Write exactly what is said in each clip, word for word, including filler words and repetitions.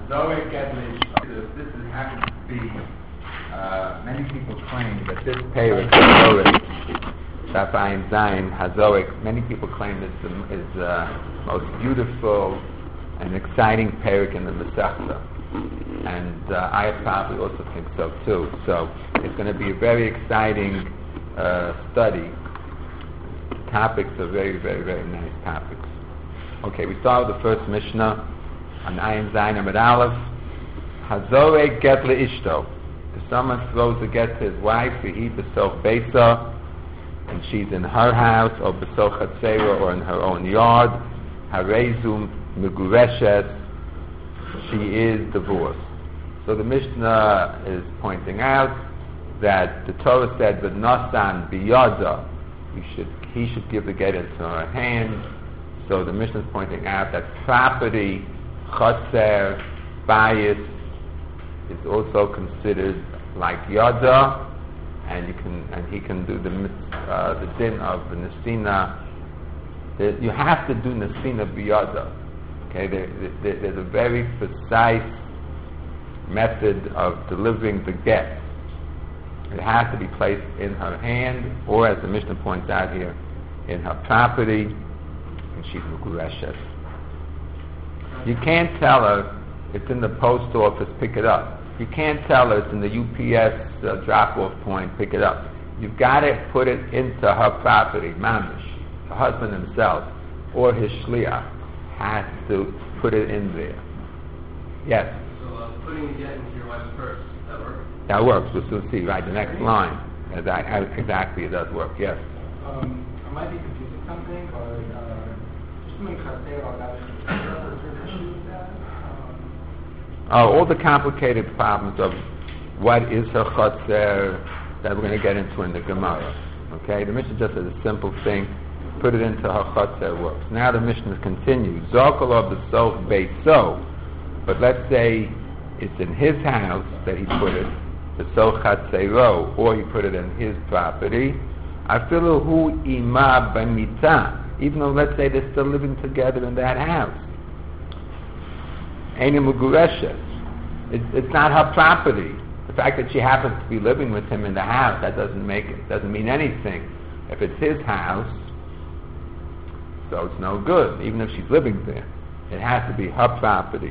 Zoe Gedlish, this is happens to be, uh, many people claim that this Perek, Hazorik, Daf Ayin Zayin, Hazorik, many people claim is the is, uh, most beautiful and exciting Perek in the Masechta. And uh, I probably also think so too. So it's going to be a very exciting uh, study. The topics are very, very, very nice topics. Okay, we start with the first Mishnah on Ayin Zayin Amud Aleph. Hazorek get leishto. If someone throws a get to his wife, he besoch beisa, and she's in her house, or besoch chatzera, or in her own yard, harezum megureshet, she is divorced. So the Mishnah is pointing out that the Torah said that Nasan biyada, he should he should give the get into her hand. So the Mishnah is pointing out that property, chatzer, bias, is also considered like yada, and you can and he can do the uh, the din of the nesina. The, you have to do nesina biyada. Okay, there, there, there's a very precise method of delivering the get. It has to be placed in her hand, or as the Mishnah points out here, in her property, and she's Mugureshes. You can't tell her it's in the post office, pick it up. You can't tell her it's in the U P S uh, drop-off point, pick it up. You've got to put it into her property, mamish. The husband himself, or his shliach, has to put it in there. Yes? So uh, putting it into your wife's purse, that works? That works. We'll soon see, right? The next line. Exactly, it does work, yes. Um, I might be confusing something, but uh, just doing chaser or that, is there an issue with that? Um, oh, all the complicated problems of what is her chaser that we're going to get into in the Gemara. Okay? The Mishnah just says a simple thing. Put it into her chaser works. Now the Mishnah continues. Zokal of the soch beitzo. But let's say it's in his house that he put it, the soch chatzero, or he put it in his property. Afilu hu ima b'mita. Even though, let's say, they're still living together in that house. Eina mugureshes. It's not her property. The fact that she happens to be living with him in the house, that doesn't make it, doesn't mean anything. If it's his house, so it's no good, even if she's living there. It has to be her property.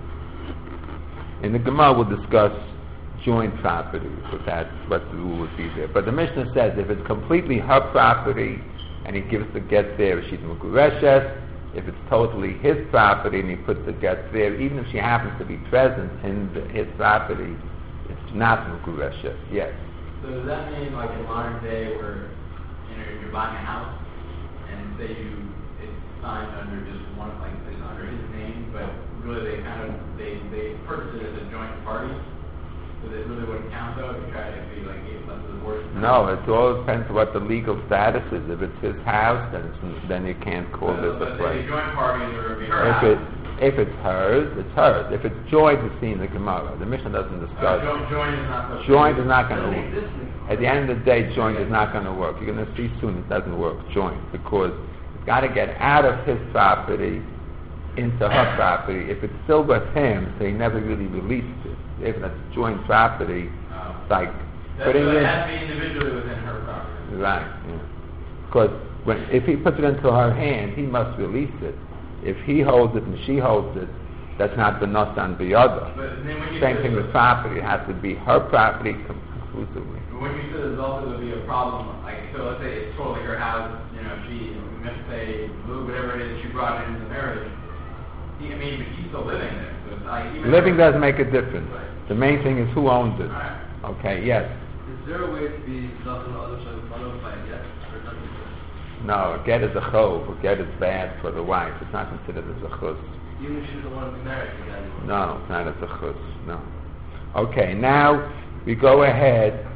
In the Gemara, we'll discuss joint property, but that's what the rule would be there. But the Mishnah says if it's completely her property and he gives the get there, she's Mugureshes. If it's totally his property and he puts the get there, even if she happens to be present in the, his property, it's not Mugureshes. Yes. So does that mean, like in modern day, where you know you're buying a house and say you signed under just one, like it's under his name, but really they kind of they they purchased it as a joint party, so that really wouldn't count though if you try to be like gave less of the divorce. No, it all depends on what the legal status is. If it's his house, then it's, then you can't call so, this a place. The joint parties or be her if house. it if it's hers, it's hers. If it's joint, it's seen in the Gemara. The Mishnah doesn't discuss. Uh, joint, joint is not. Joint is not going to work. At the end of the day, joint is not going to work. You're going to see soon it doesn't work. Joint, because got to get out of his property into her property. If it's still with him, so he never really released it. If it's joint property, uh, it's like that's putting so it it has to be individually within her property. Right. Because yeah. when if he puts it into her hand, he must release it. If he holds it and she holds it, that's not the nasan biyada. Same thing with property. It has to be her property exclusively. But when you said there's also going to be a problem, like so, let's say it's totally her house. You know, she. Let's say, whatever it is she brought into the marriage, he, I mean, but he's still living there. So it's like, even living doesn't make a difference. Right. The main thing is who owns it. Right. Okay, yes. Is there a way to be nothing other than followed by a get? Or nothing? No, a get is a chov. A get is bad for the wife. It's not considered as a chus. Even if she doesn't want to be married to the guy anymore? No, it's not as a chus. No. Okay, now we go ahead.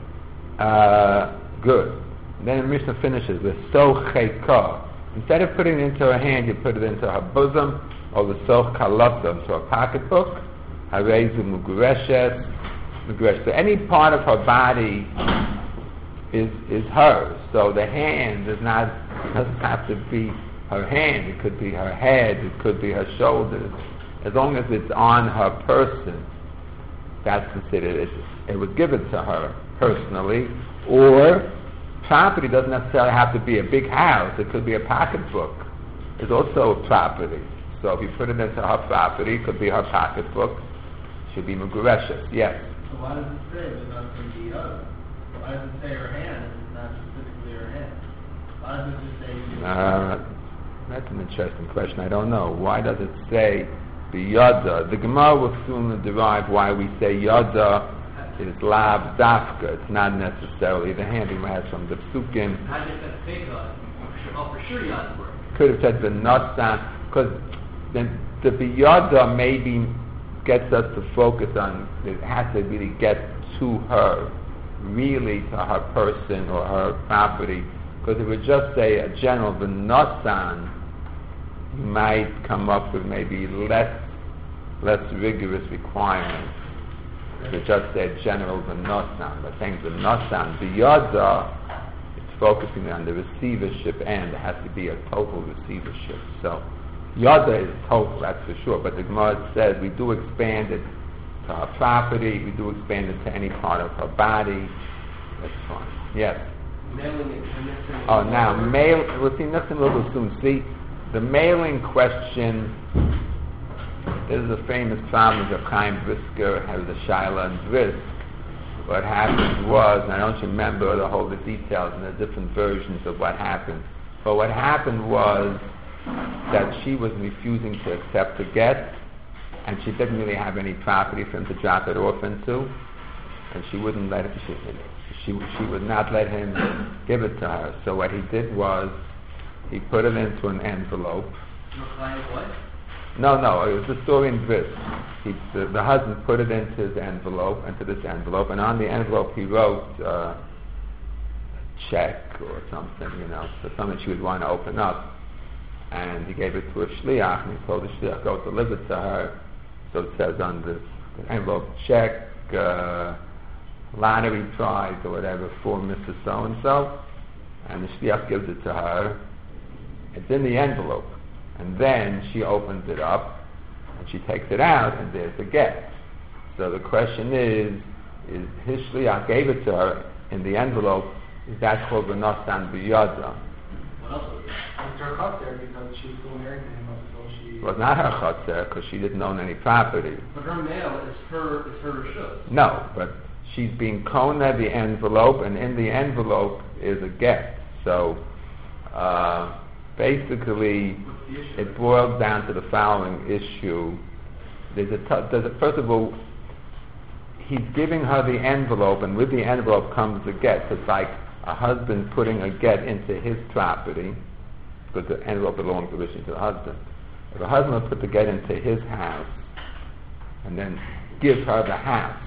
Uh, good. Then the Mishnah finishes with so chekah. Instead of putting it into her hand, you put it into her bosom, or the soch kalasa, into her pocketbook. Harezu mugureshes, mugureshes. So any part of her body is is hers. So the hand is not doesn't have to be her hand. It could be her head. It could be her shoulders. As long as it's on her person, that's considered, it, it would give it to her personally. Or property doesn't necessarily have to be a big house, it could be a pocketbook. It's also property. So if you put it into her property, it could be her pocketbook, should be Megureshes, yes. So why does it say it's not going to be other? Why does it say her hand if it's not specifically her hand? Why does it just say... Uh, that's an interesting question. I don't know. Why does it say biyada? The Gemara will soon derive why we say yada is lav dafka. It's not necessarily the hand. We might have some the psukim. How did that fake on? Oh, for sure yada work. Could have said the notsan, because then the biyada maybe gets us to focus on, it has to really get to her, really to her person or her property. Because if we just say a general v'nosan, you might come up with maybe less less rigorous requirements. If we just say general v'nosan, but saying v'nosan, b'yada, it's focusing on the receivership end. It has to be a total receivership. So yada is total, that's for sure. But the Gemara says we do expand it to her property, we do expand it to any part of her body. That's fine. Yes. Mailing it to missing. Oh, now, mail, we'll see nothing a little soon. See, the mailing question, there's a famous problem of Chaim Brisker, has the Shaila and Brisk. What happened was, and I don't remember the whole the details and the different versions of what happened, but what happened was that she was refusing to accept the get, and she didn't really have any property for him to drop it off into, and she wouldn't let it, she, she, she would not let him give it to her. So what he did was, he put it into an envelope. What? No, no, it was the story in this. He, the, the husband put it into his envelope, into this envelope, and on the envelope he wrote uh, a check or something, you know, so something she would want to open up. And he gave it to a shliach, and he told the shliach, go deliver it to her. So it says on the, the envelope, check, uh, lottery prize or whatever for Missus So-and-so, and the shliach gives it to her. It's in the envelope. And then she opens it up, and she takes it out, and there's the get. So the question is, is his shliach gave it to her in the envelope, is that called v'nosan b'yada? What else was it? It's her chutzer because she's still married to him until she... It was not her chutzer, because she didn't own any property. But her mail is her, is her reshut. No, but she's being kona the envelope, and in the envelope is a get. So, uh, basically, it boils down to the following issue. There's a, t- there's a, first of all, he's giving her the envelope, and with the envelope comes the get. So it's like a husband putting a get into his property, because the envelope belongs originally to the husband. If a husband would put the get into his house, and then gives her the house,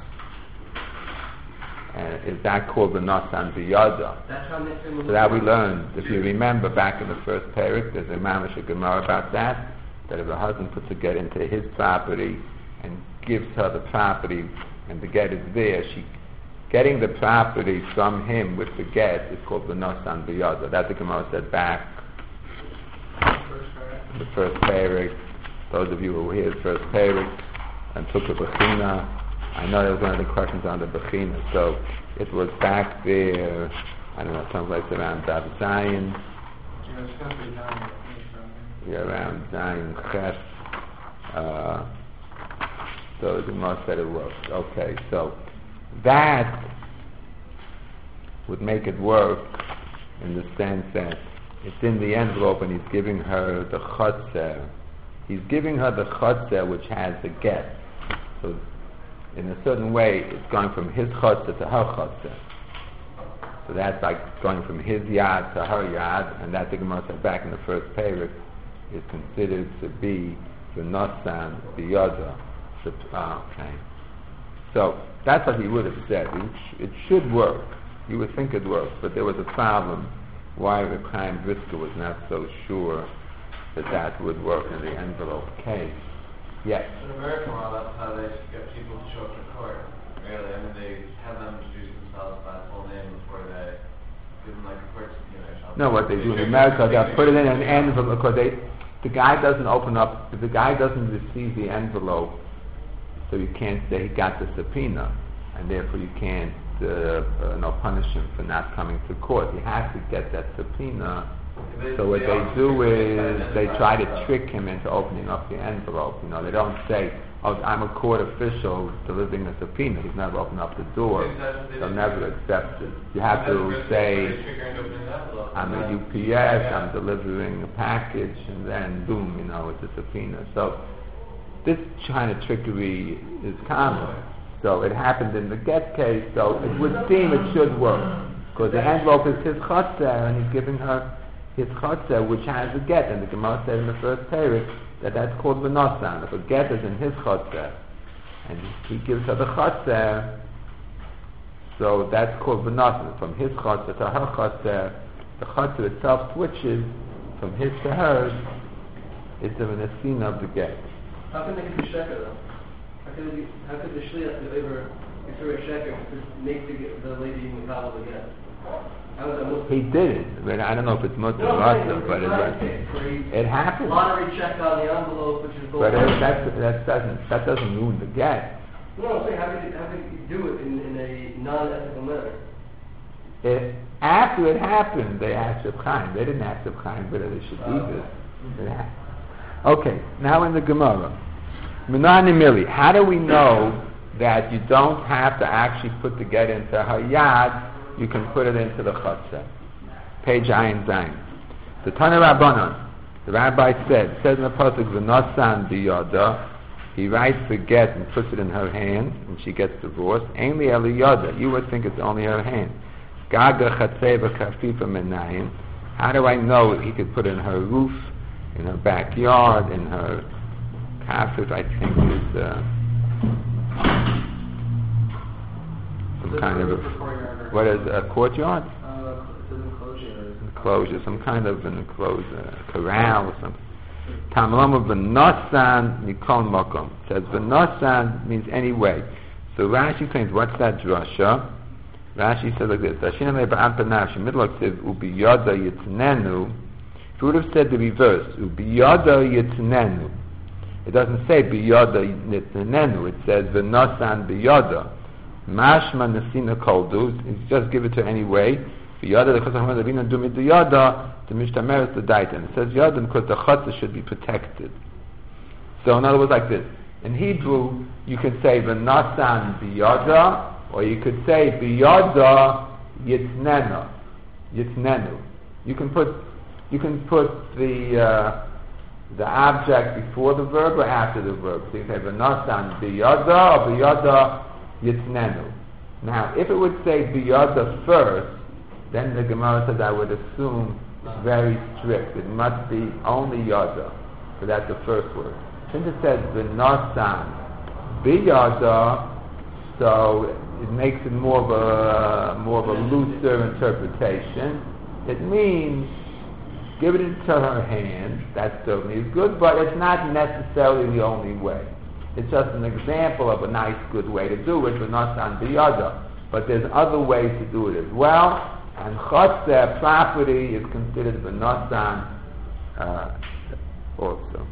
and is that called the Nosan Biyada? That's how they say. So that we learned, if you remember back in the first parak, there's a Mamash Gemara about that, that if a husband puts a get into his property and gives her the property, and the get is there, she getting the property from him with the get is called the Nosan Biyada. That the Gemara said back in the first parak. Those of you who were here the first parak and took the Bechina, I know that was one of the questions on the Bechina. So it was back there, I don't know, someplace around Dav Zion. Yeah, it's gonna be down. Yeah, around Zion Ches. Uh, so the Gemara said it was. Okay, so that would make it work in the sense that it's in the envelope and he's giving her the chotzer. He's giving her the chotzer which has the get. So in a certain way, it's going from his chotzer to her chotzer. So that's like going from his yad to her yad, and that the Gemara said back in the first parak is considered to be the nosan biyada. Ah, okay. So that's what he would have said. It, sh- it should work. You would think it works, but there was a problem why the Chaim Brisker was not so sure that that would work in the envelope case. Yes. In America, well, that's how they get people to show up to court. Really, I mean, they have them introduce themselves by full name before they give them like a court subpoena or something. No, what they do in America, they'll put it in an envelope because they the guy doesn't open up, if the guy doesn't receive the envelope, so you can't say he got the subpoena, and therefore you can't uh, uh, no punish him for not coming to court. He has to get that subpoena. So what they do is they try to trick him into opening up the envelope. You know, they don't say, "Oh, I'm a court official delivering a subpoena." He's never opened up the door. They'll never accept it. You have to say, "I'm a U P S. I'm delivering a package," and then boom, you know, it's a subpoena. So this kind of trickery is common. So it happened in the get case. So it would seem it should work because the envelope is his chotzer, and he's giving her his chotzer, which has a get, and the Gemara said in the first period that that's called v'nosan. If a get is in his chotzer, and he gives her the chotzer, so that's called v'nosan. From his chotzer to her chotzer, the chotzer itself switches from his to hers. It's a v'nesina of the get. How can they get the sheker though? How could, it, how could the shliach deliver if a sheker to make the, the lady mekabel the get? How is that Muslim? He did it, but I don't know if it's Muslim or Muslim, but it, it happened. Lottery check on the envelope, which is gold. But it, that, that doesn't that doesn't ruin the get. No, I'm saying how could you, how could you do it in, in a non-ethical manner? It, after it happened, they asked Reb Chaim. They didn't ask Reb Chaim whether they should do this. It happened. Okay, now in the Gemara, Menani Mili. How do we know that you don't have to actually put the get into her yad? You can put it into the chotzer. Page Ayin Zayin. The Tana Rabbanon, the rabbi said, says in the pasuk, "V'nosan biyada." He writes the get and puts it in her hand, and she gets divorced. Ainli eliyada. You would think it's only her hand. Gaga chatzeva kafifa menayin. How do I know he could put it in her roof, in her backyard, in her kafif? I think is uh, some kind of a, what is a courtyard? Uh, it's an enclosure. Enclosure, some kind of an enclosure, a corral or something. Tamlama v'nosan nikol makom. Says v'nosan means anyway. So Rashi claims, what's that drasha? Rashi says like this: Rashina me ba'am panav shemidlok says ubiyada yitznenu. If you would have said the reverse, ubiyada yitznenu, it doesn't say biyada yitznenu. It says v'nosan biyada. Mashma nesina koldus. It's just give it to anyway. Biyada because I'm going to do midiyada. The Mishtamer is the Daitan. It says Yadam because the Chatzah should be protected. So in other words, like this. In Hebrew, you could say V'nasan biyada, or you could say biyada yitznenu. Yitznenu. You can put you can put the uh, the object before the verb or after the verb. So you say V'nasan biyada or biyada yitznenu. Now, if it would say biyada first, then the Gemara says I would assume it's very strict. It must be only yada. So that's the first word. Since it says v'nasan biyada, so it makes it more of a more of a looser interpretation. It means give it into her hand. That certainly is good, but it's not necessarily the only way. It's just an example of a nice, good way to do it. V'nasan biyada, but there's other ways to do it as well. And chotzer property is considered v'nosan uh, also.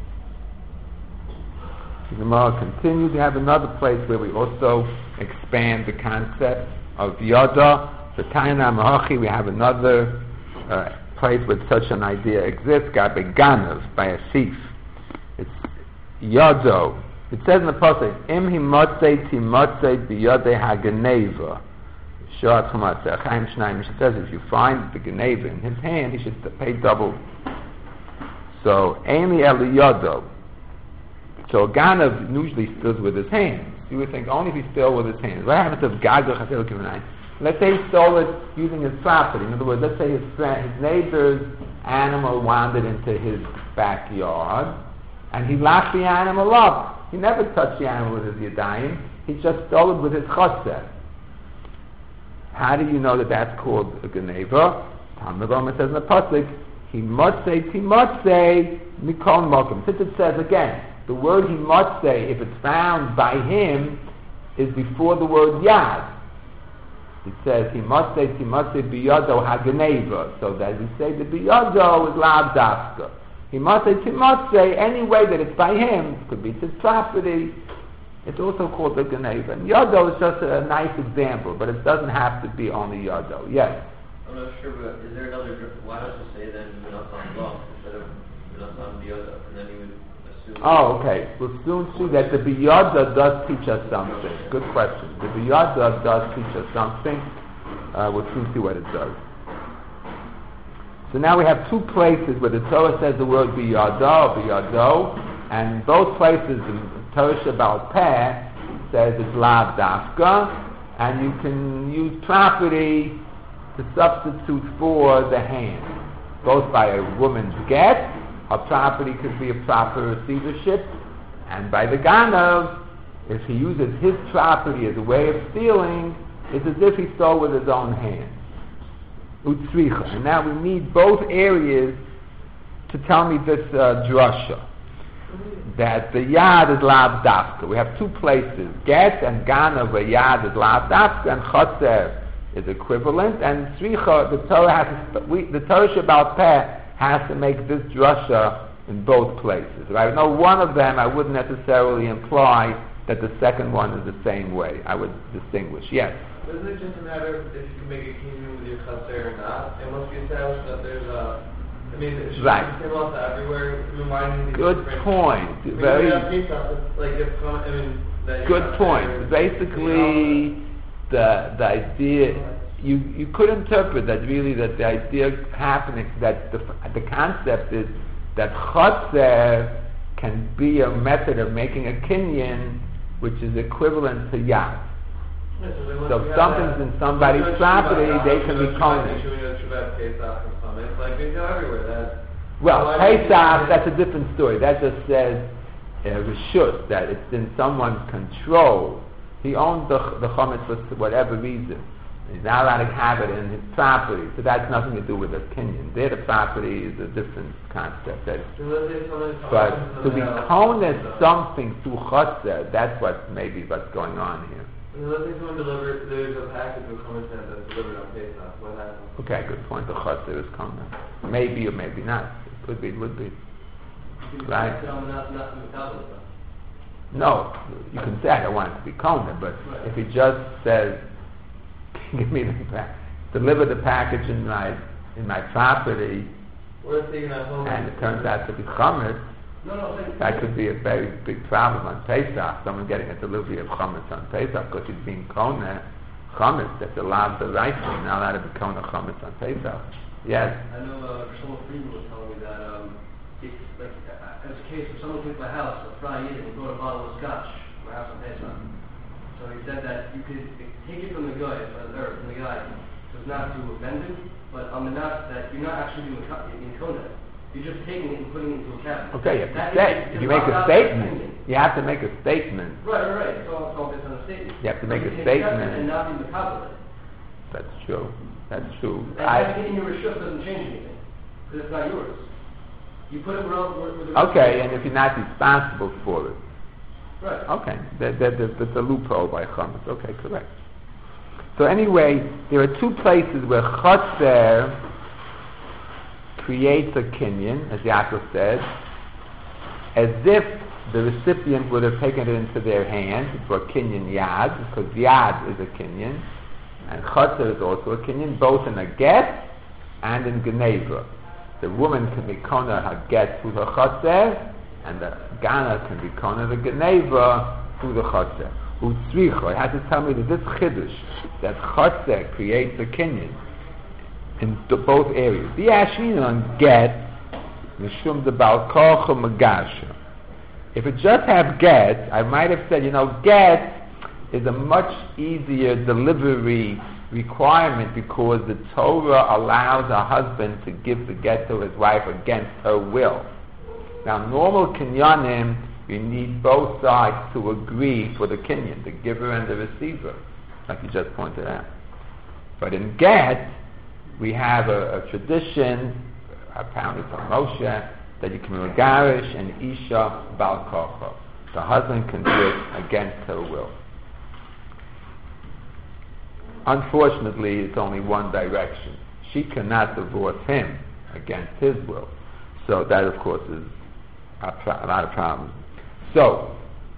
The Gemara continues. We have another place where we also expand the concept of yada. The Taina Mahachi, we have another uh, place where such an idea exists. Gabe Ganav, by a thief. It's yado. It says in the pasuk, Im himotzei timotzei biyodei hageneva. It says if you find the Geneva in his hand, he should pay double. So, Amy Eliyodo. So, Ganav usually steals with his hands. You would think only if he stole with his hands. What happens if Gaga Chatel Kivanai? Let's say he stole it using his property. In other words, let's say his friend, his neighbor's animal wandered into his backyard, and he locked the animal up. He never touched the animal with his yadayim. He just stole it with his chotzer. How do you know that that's called a Geneva? Talmud Roma says in the pasuk, "Himotzei timotzei mikol mokim." Since it says again, the word himotzei, if it's found by him, is before the word yad. It says himotzei timotzei biyado hageneva, so that we say the biyado is lav dafka. He must say, he must say any way that it's by him. It could be his property. It's also called the Geneva. And Yado is just a nice example, but it doesn't have to be only Yado. Yes? I'm not sure, but is there another, dr- why does it say then Minasan Lo instead of Minasan Biyada? And then you would assume... Oh, okay. We'll soon see that the Biyada does teach us something. Good question. The Biyada does teach us something. Uh, we'll soon see what it does. So now we have two places where the Torah says the word Biyada or Biyado, and both places the Torah Shabbat Peh says it's Lav Dafka, and you can use property to substitute for the hand, both by a woman's get, her property could be a proper receivership, and by the Ganav, if he uses his property as a way of stealing, it's as if he stole with his own hand. Utzricha. And now we need both areas to tell me this uh, drasha, that the yad is lav dafka. We have two places, get and gana, where yad is lav dafka, and chotzer is equivalent, and tzricha, the Torah has to, we, the Torah Shabbat Peh has to make this drasha in both places. If I know one of them, I wouldn't necessarily imply that the second one is the same way. I would distinguish. Yes? Isn't it just a matter of if you can make a kinyan with your chaser or not? It must be established that there's a... I mean, it should right. be off everywhere, reminding these Good different... point. I mean, Very... Like if, I mean, that Good point. Basically, the the idea... You, you could interpret that really that the idea happening, that the, the concept is that chaser can be a method of making a kinyan which is equivalent to yad. Yeah, so, so if something's in somebody's property, they can be kohen. It's like they go everywhere. That, well, Pesach, that's a different story. That just says uh, reshut, that it's in someone's control. He owns the the chametz for whatever reason. He's not allowed to have it in his property, so that's nothing to do with a kinyan. Their property is a different concept. That's, but to be kohen something through chotzer, that's what maybe what's going on here. Let's say someone delivered, there's a package of common sense that's delivered on Pesach. What happens? Okay, good point. The chotzer is kohen. Maybe or maybe not. It could be, it would be. Right? No, you can say I don't want it to be kohen, but if he just says, give me the pack, deliver the package in my in my property, and it turns out to be chametz, no, no, that could be a very big problem on Pesach. Someone getting a delivery of chametz on Pesach because he's being kohen chametz. That's allowed the right thing, not allowed to be kohen chametz on Pesach. Yes. I know uh, Shlomo Friedman was telling me that um, it's like uh, as a case if someone takes my house, a Friday evening, and brought a bottle of scotch to my house on Pesach. So he said that you could take it from the guy, or from the guy, so it's not to offend him, but on the not that you're not actually doing in Kona. You're just taking it and putting it into a cabinet. Okay, you have that to say. Is, if you make a statement, you have to make a statement. Right, right, right. It's all, it's all based on a statement. You have to make you a can statement. And not be the cabinet. That's true. That's true. And I, having it in your reshut doesn't change anything, because it's not yours. You put it where, where, where the okay, and if you're not responsible for it. Right. Okay, that, that, that, that's a loophole by chametz. Okay, correct. So anyway, there are two places where chotzer creates a kinyan, as Yaakov said, as if the recipient would have taken it into their hand for kinyan yad, because yad is a kinyan, and chotzer is also a kinyan, both in a get and in geneva. The woman can be kona her get through her chotzer, and the Gana can be Kona, the Geneva, through the Chotzer. Utzricha, it has to tell me that this Chiddush, that Chotzer creates a kinyan in the, both areas. The Ashina on Get, Mishum the Balkoch or Magasha. If it just have Get, I might have said, you know, Get is a much easier delivery requirement because the Torah allows a husband to give the Get to his wife against her will. Now, normal kinyanim, you need both sides to agree for the kinyan, the giver and the receiver, like you just pointed out. But in Get, we have a, a tradition, apparently from Moshe, that you can megarish and isha bal kocho. The husband can do it against her will. Unfortunately, it's only one direction. She cannot divorce him against his will. So that, of course, is a, pro- a lot of problems. So,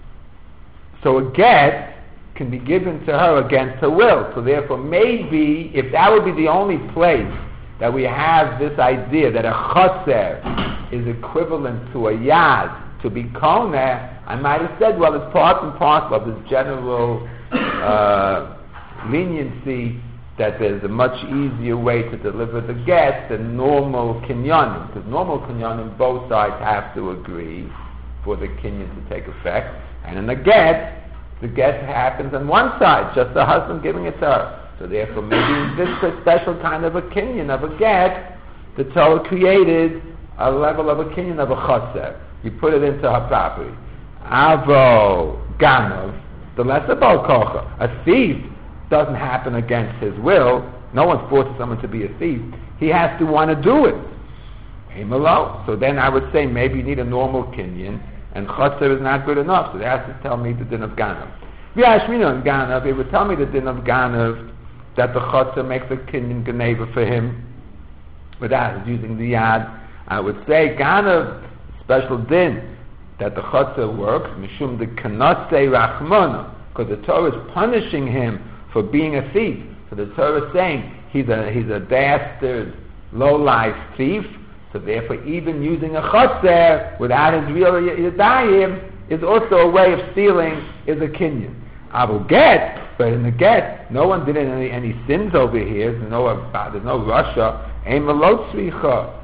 so a get can be given to her against her will. So therefore, maybe, if that would be the only place that we have this idea that a chotzer is equivalent to a yad, to be koneh, I might have said, well, it's part and parcel of this general uh, leniency that there's a much easier way to deliver the get than normal kinyanim, because normal kinyanim, both sides have to agree for the kinyan to take effect, and in the get, the get happens on one side, just the husband giving it to her. So therefore, maybe in this special kind of a kinyan of a get, the Torah created a level of a kinyan of a chotzer. You put it into her property. Avo ganov, the lesser bal kocha. A thief doesn't happen against his will. No one forces someone to be a thief. He has to want to do it. Himelo. So then I would say maybe you need a normal kinyan, and chotzer is not good enough. So they have to tell me the din of ganov. V'yashminu and ganov, it would tell me the din of ganov that the chotzer makes a kinyan geneva for him without using the yad. I would say ganov, special din, that the chotzer works, mishum de kanotze rachmona, because the Torah is punishing him for being a thief. So the Torah is saying he's a he's a bastard, low-life thief. So therefore, even using a chotzer without his real yadayim is also a way of stealing, is a kinyan. I will get, but in the get, no one did any any sins over here. There's no there's no rasha. Ein malo tzricha.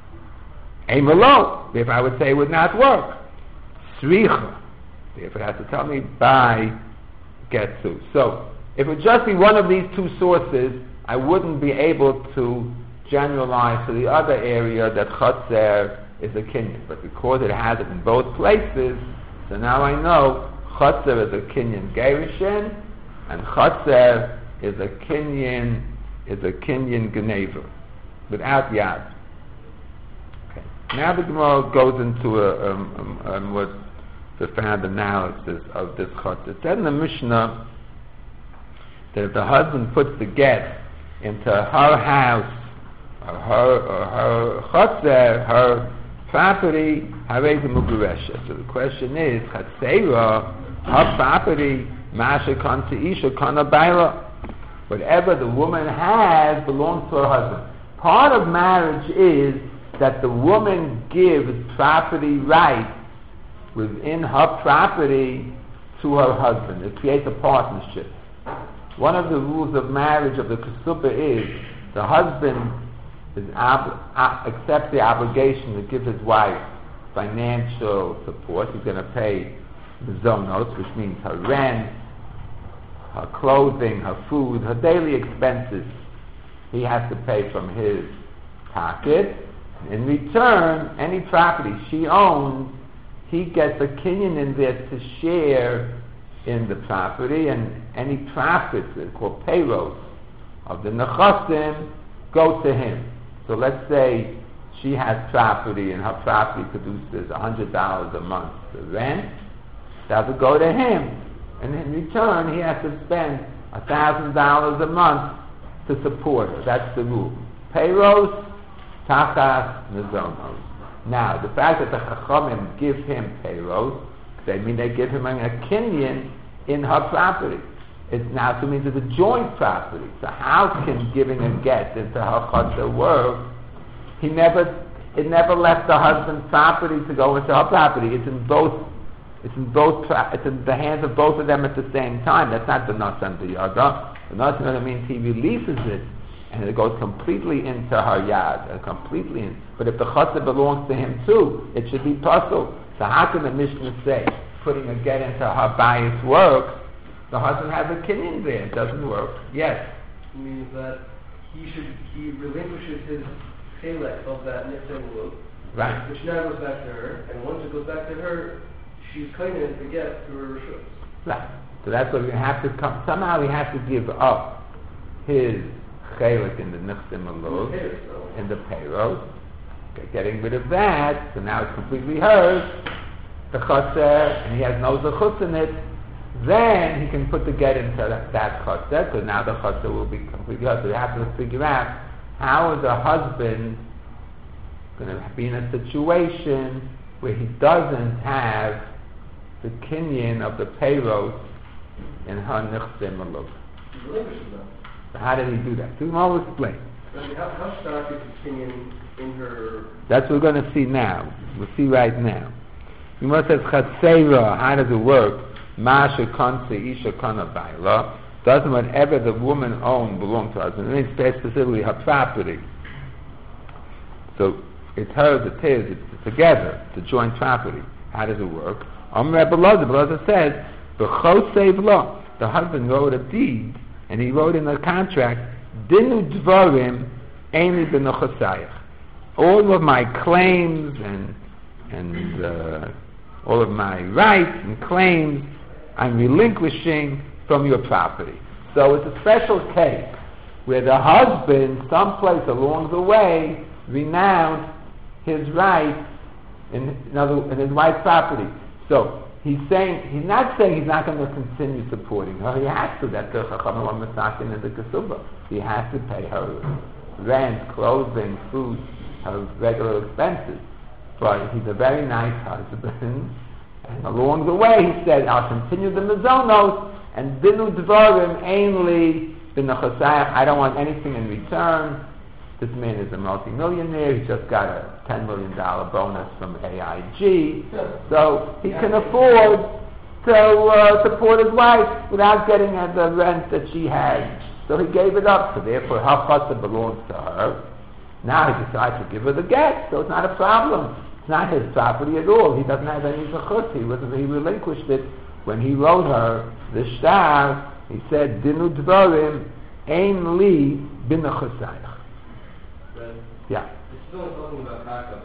Ein malo. If I would say it would not work. Tzricha. If it has to tell me by get to. So if it would just be one of these two sources, I wouldn't be able to generalize to the other area that chotzer is a kinyan. But because it has it in both places, so now I know chotzer is a kinyan gerushin, and chotzer is a kinyan is a kinyan geneva, without yad. Okay. Now the Gemara goes into a, um, um, a more profound analysis of this chotzer. It said in the Mishnah that if the husband puts the get into her house, or her, or her chotzer, her property, harei muguresha. So the question is, chatzera, her property, masha kan to isha kana baila. Whatever the woman has belongs to her husband. Part of marriage is that the woman gives property rights within her property to her husband. It creates a partnership. One of the rules of marriage of the Kesubah is the husband is ob- uh, accepts the obligation to give his wife financial support. He's going to pay the zonos, which means her rent, her clothing, her food, her daily expenses. He has to pay from his pocket. In return, any property she owns, he gets a kinyan in there to share in the property, and any profits, they're called payros, of the nechasim, go to him. So let's say she has property and her property produces one hundred dollars a month to rent. That would go to him. And in return, he has to spend one thousand dollars a month to support her. That's the rule. Payros, tachas, nezonos. Now, the fact that the chachamim give him payros, they mean they give him a kinyan in her property. It now to means it's a joint property. So how can giving a get into her chotzer work? He never, it never left the husband's property to go into her property. It's in both, it's in both, it's in the hands of both of them at the same time. That's not the nasan b'yada. The nasan means he releases it, and it goes completely into her yad, and completely in. But if the chotzer belongs to him too, it should be puzzled. So how can the Mishnah say putting a get into her bias works? The husband has a kinyan there. It doesn't work. Yes. It means that he should he relinquishes his chelek of that nitzah world, Right. which now goes back to her, and once it goes back to her, she's kinyan to get through her rishus. Right. So that's what we have to come. Somehow he has to give up his chelek in the nitzim alov, in the payros. Okay, getting rid of that, so now it's completely hers. The chotzer, and he has no zechus in it. Then he can put the get into that, that chotzer, because now the chotzer will be completely hers. So you have to figure out how is a husband going to be in a situation where he doesn't have the kinyan of the payros in her nichsim alav. He relinquishes them. So how did he do that? So I'll explain. How, how stark is the opinion in her? That's what we're going to see now. We'll see right now. Gemara says chaseira. How does it work? Masha kanse isha kana bayla. Doesn't whatever the woman owned belong to her husband? It means specifically her property. So it's hers, it's his, it's together, it's a joint property. How does it work? Om Rebbe Loza, Loza says, b'chosev lo. The husband wrote a deed, and he wrote in the contract, dinu dvarim eini b'nochosayach. All of my claims and and uh, all of my rights and claims, I'm relinquishing from your property. So it's a special case where the husband, someplace along the way, renounced his rights in, in, other, in his wife's property. So he's saying, he's not saying he's not going to continue supporting her. He has to. That's the Chacham Masakin in the Kesubah. He has to pay her rent, clothing, food, her regular expenses. But he's a very nice husband. And along the way, he said, I'll continue the Mizonos, and Dinu Dvarim Ainli B'Nachosayach. I don't want anything in return. This man is a multi-millionaire. He just got a ten million dollars bonus from A I G. So he can afford to uh, support his wife without getting uh, the rent that she had. So he gave it up. So therefore, her chassid belongs to her. Now he decides to give her the get. So it's not a problem. It's not his property at all. He doesn't have any zechut. He was he relinquished it when he wrote her the shtar. He said, "Dinu dvarim ein li b'nechosayach." Yeah. It's still talking about Karka,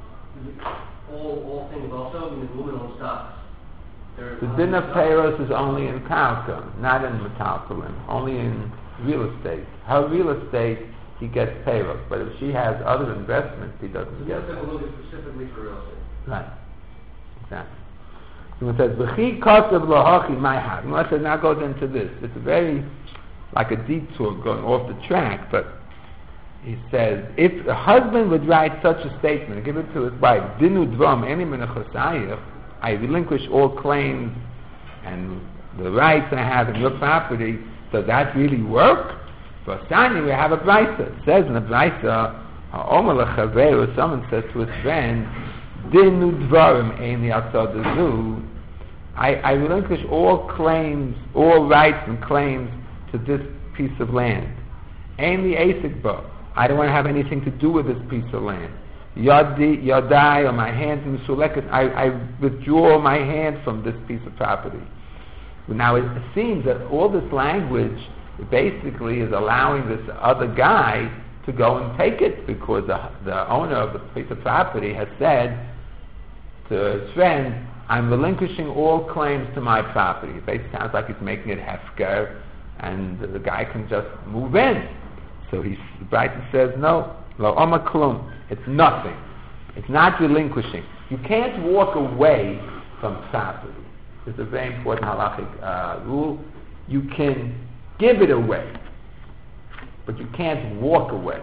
but all all things also in the woman owns stocks. The din of payros is only in Karka, not in metaltalin, only in real estate. Her real estate, he gets payros, but if she has other investments, he doesn't so get it. We're looking specifically for real estate. Right. Exactly. So it says, "V'chi kasav lahachi my house." Unless it now goes into this, it's very like a detour going off the track, but he says, if a husband would write such a statement and give it to his wife, "Dinu dvam eni menachosayich," I relinquish all claims and the rights I have in your property. Does that really work? For Sani, we have a brisa. It says in the brisa, "Ha'omer lechaveru," someone says to his friend, "Dinu dvarim eni atzadazu." I I relinquish all claims, all rights and claims to this piece of land. Eni asik bo. I don't want to have anything to do with this piece of land. Yadi, yadai, or my hands in suleket. I, I withdraw my hand from this piece of property. Now it seems that all this language basically is allowing this other guy to go and take it, because the, the owner of the piece of property has said to his friend, "I'm relinquishing all claims to my property." It basically sounds like he's making it hefker, and the guy can just move in. So he, the Brighton says, no, lo oma klum. It's nothing. It's not relinquishing. You can't walk away from property. It's a very important halachic uh, rule. You can give it away, but you can't walk away.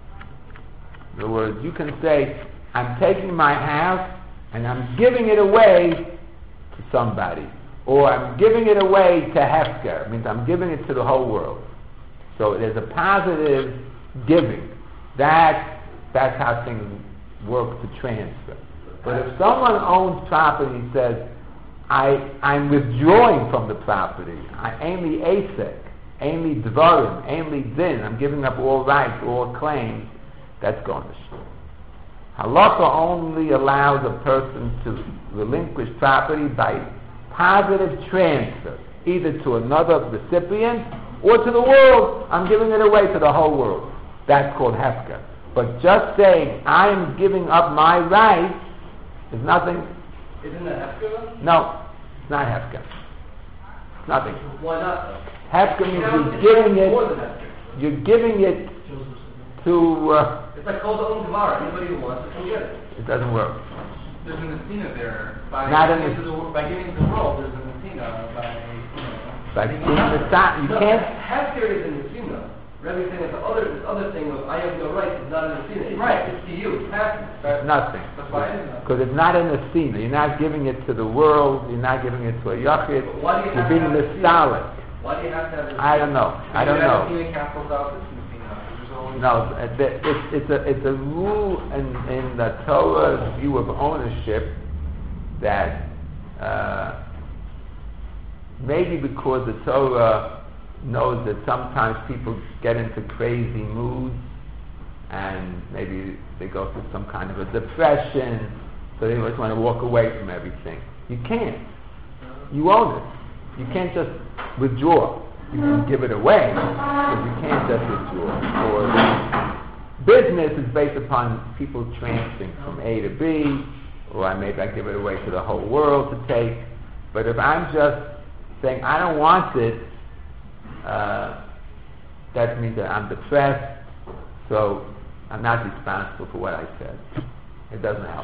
In other words, you can say, I'm taking my house and I'm giving it away to somebody, or I'm giving it away to Hefker. It means I'm giving it to the whole world. So there's a positive giving. That, that's how things work to transfer. But if someone owns property and says, I, I'm withdrawing from the property, I ainli asek, ainli dvarim, ainli din, I'm giving up all rights, all claims, that's going to show. Halacha only allows a person to relinquish property by positive transfer, either to another recipient or to the world. I'm giving it away to the whole world. That's called hefker. But just saying, I'm giving up my rights is nothing. Isn't that hefker? No, it's not hefker. It's nothing. Why not though? Hefker means It you're giving more it, than hefker. you're giving it to, uh, It's like called the own Gemara. Anybody who wants it can get it. it doesn't work. There's an Athena there. By Not in giving the- to the, by giving to the world, there's an Athena by, you know. But in the time, you can't, Hefker is in the Sina. Rebbe saying that the other, this other thing of I have no rights is not in the scene. It's, Right. It's to you. It's passive. That's Nothing. That's why I didn't know. Because it's not in the scene. You're not giving it to the world. You're not giving it to a yachid. But why do you You're have being to have a nostalgic. Why do you have to have a I don't know. I don't know. You have capitals out this Messina. There's always No, uh, the- it's, it's a it's a rule in, in the Torah's view of ownership that uh, maybe because the Torah knows that sometimes people get into crazy moods and maybe they go through some kind of a depression, so they just want to walk away from everything. You can't. You own it. You can't just withdraw. You can give it away, but you can't just withdraw. Or business is based upon people transferring from A to B, or I maybe I give it away to the whole world to take. But if I'm just saying I don't want it, uh, that means that I'm depressed, so I'm not responsible for what I said. It doesn't help.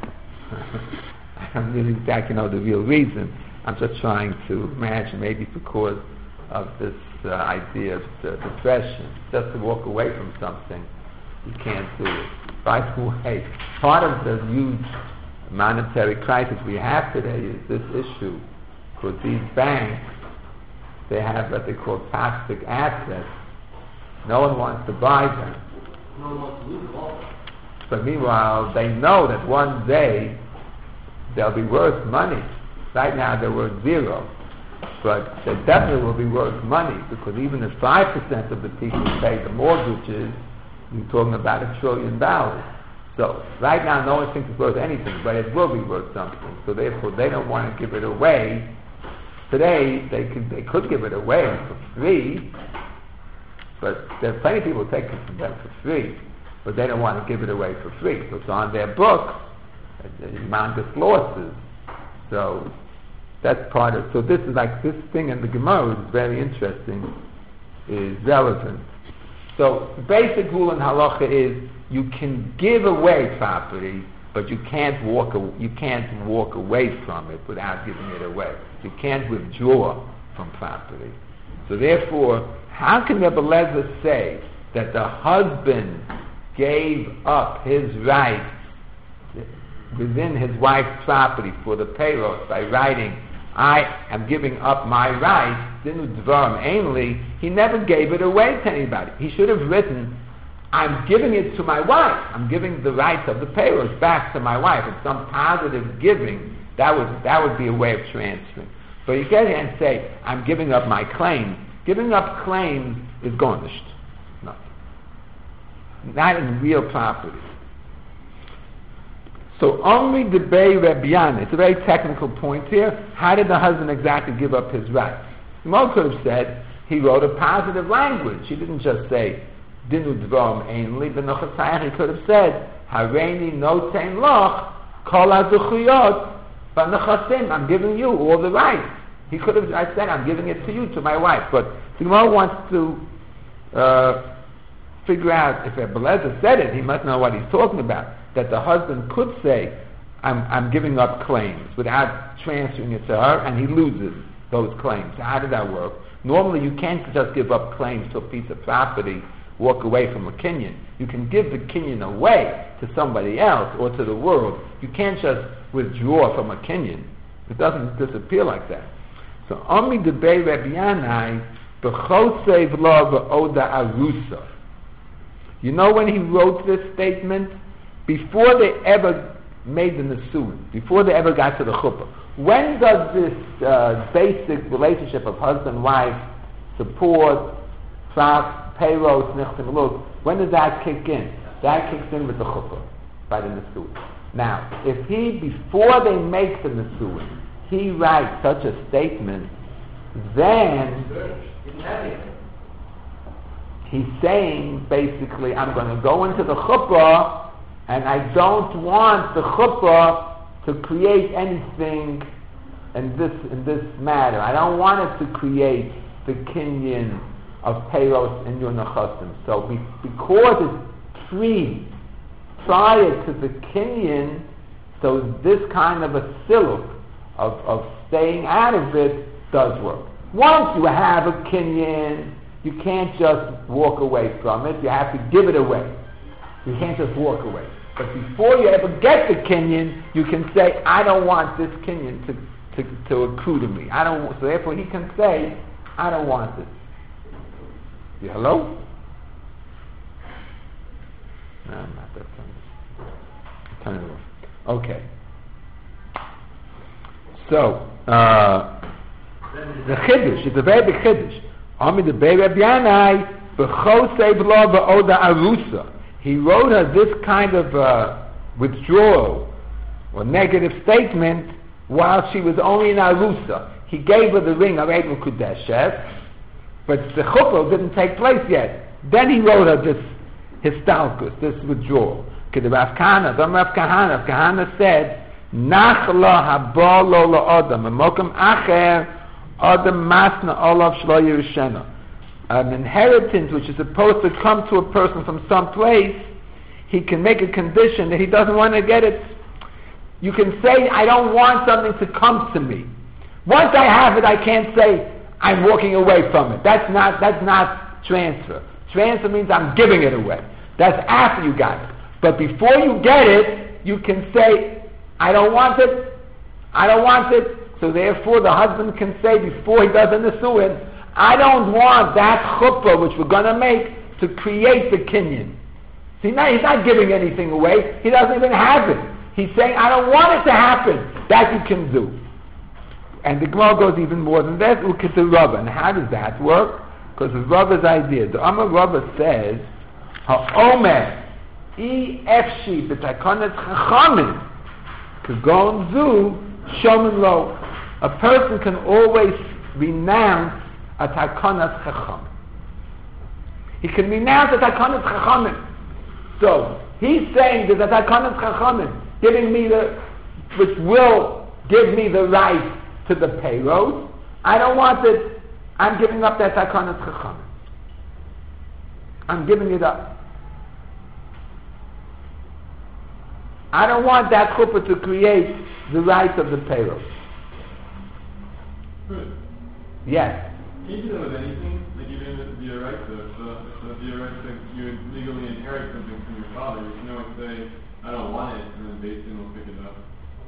I don't really exactly know the real reason. I'm just trying to imagine maybe because of this uh, idea of uh, depression, just to walk away from something, you can't do it. By the way, part of the huge monetary crisis we have today is this issue, because these banks, they have what they call toxic assets. No one wants to buy them. No one wants to lose it all. But meanwhile, they know that one day they'll be worth money. Right now they're worth zero. But they definitely will be worth money, because even if five percent of the people pay the mortgages, you're talking about a trillion dollars. So right now no one thinks it's worth anything, but it will be worth something. So therefore they don't want to give it away. Today they could they could give it away for free, but there are plenty of people taking it from them for free, but they don't want to give it away for free. So it's on their books, humongous losses. So that's part of. So this is like this thing in the Gemara is very interesting, is relevant. So the basic rule in halacha is you can give away property, but you can't walk a, you can't walk away from it without giving it away. You can't withdraw from property. So therefore, how can Rebbe Lezer say that the husband gave up his rights within his wife's property for the payroll by writing, I am giving up my rights, dinu dvarim ainly, he never gave it away to anybody. He should have written, I'm giving it to my wife. I'm giving the rights of the payrolls back to my wife. It's some positive giving. That would that would be a way of transferring. But you get here and say, I'm giving up my claims. Giving up claims is garnished. Nothing. Not in real property. So only the Bey Rebbiana, it's a very technical point here. How did the husband exactly give up his rights? Mo could have said he wrote a positive language. He didn't just say Dinu Dvarim Ainli, but he could have said Hareini Notein Loch Kol HaZuchiyot B'Nechasim. I'm giving you all the rights. He could have I said I'm giving it to you, to my wife. But Mo wants to uh, figure out if Rebbe Lezer said it, he must know what he's talking about. That the husband could say, I'm, I'm giving up claims without transferring it to her, and he loses those claims. How does that work? Normally you can't just give up claims to a piece of property, walk away from a kinyan. You can give the kinyan away to somebody else or to the world. You can't just withdraw from a kinyan. It doesn't disappear like that. So, Ami debei Rabbi Yanai, b'chosei v'lo v'oda arusa. You know when he wrote this statement? Before they ever made the Nesuin, before they ever got to the chuppah. When does this uh, basic relationship of husband-wife, support, payroll, snichtim lug, when does that kick in? That kicks in with the chuppah, by the Nesuin. Now, if he, before they make the Nesuin, he writes such a statement, then he's saying, basically, I'm going to go into the chuppah, and I don't want the chuppah to create anything in this in this matter. I don't want it to create the kinyan of payros in your nechasim. So be, because it's pre, prior to the kinyan, so this kind of a siluk of, of staying out of it does work. Once you have a kinyan, you can't just walk away from it. You have to give it away. You can't just walk away. But before you ever get the kinyan, you can say, I don't want this kinyan to, to, to accrue to me. I don't. So therefore he can say, I don't want this. Yeah, hello? No, I'm not that time. Turn it off. Okay. So, uh, the chiddush, it's a very big chiddush. Ami the Bei Reb Yanai, b'chosei v'lo b'oda arusa. He wrote her this kind of uh, withdrawal or negative statement while she was only in arusa. He gave her the ring of Eid Mekudeshes, but the chuppah didn't take place yet. Then he wrote her this histalkus, this withdrawal. Because Rav Kahana, Rav Kahana, Rav Kahana said, Nach la haba lo la'odam, Memokem acher, Adam masna olav shlo yirishena. An inheritance which is supposed to come to a person from some place, he can make a condition that he doesn't want to get it. You can say, I don't want something to come to me. Once I have it, I can't say, I'm walking away from it. That's not, that's not transfer. Transfer means I'm giving it away. That's after you got it. But before you get it, you can say, I don't want it, I don't want it. So therefore the husband can say before he does the nisuin, I don't want that chuppah which we're going to make to create the kinyan. See, now he's not giving anything away, he doesn't even have it. He's saying, I don't want it to happen. That you can do. And the Gemara goes even more than that, ukit Rabba. And how does that work? Because of Rabba's idea. The Amar Rabba says, ha'omer I efshi b'takonet chachamim kagon zu shomen lo. A person can always renounce a takonet chachamim. He can renounce a takonet chachamim. So he's saying there's a takonet chachamim giving me the, which will give me the right to the payroll. I don't want it. I'm giving up that takonet chachamim. I'm giving it up. I don't want that chuppah to create the rights of the payroll. Good. Yes. Can you do that with anything? Like even if it's via right, so if so via right, so you would legally inherit something from your father, you can always say, I don't want it, and then Beis Din will pick it up.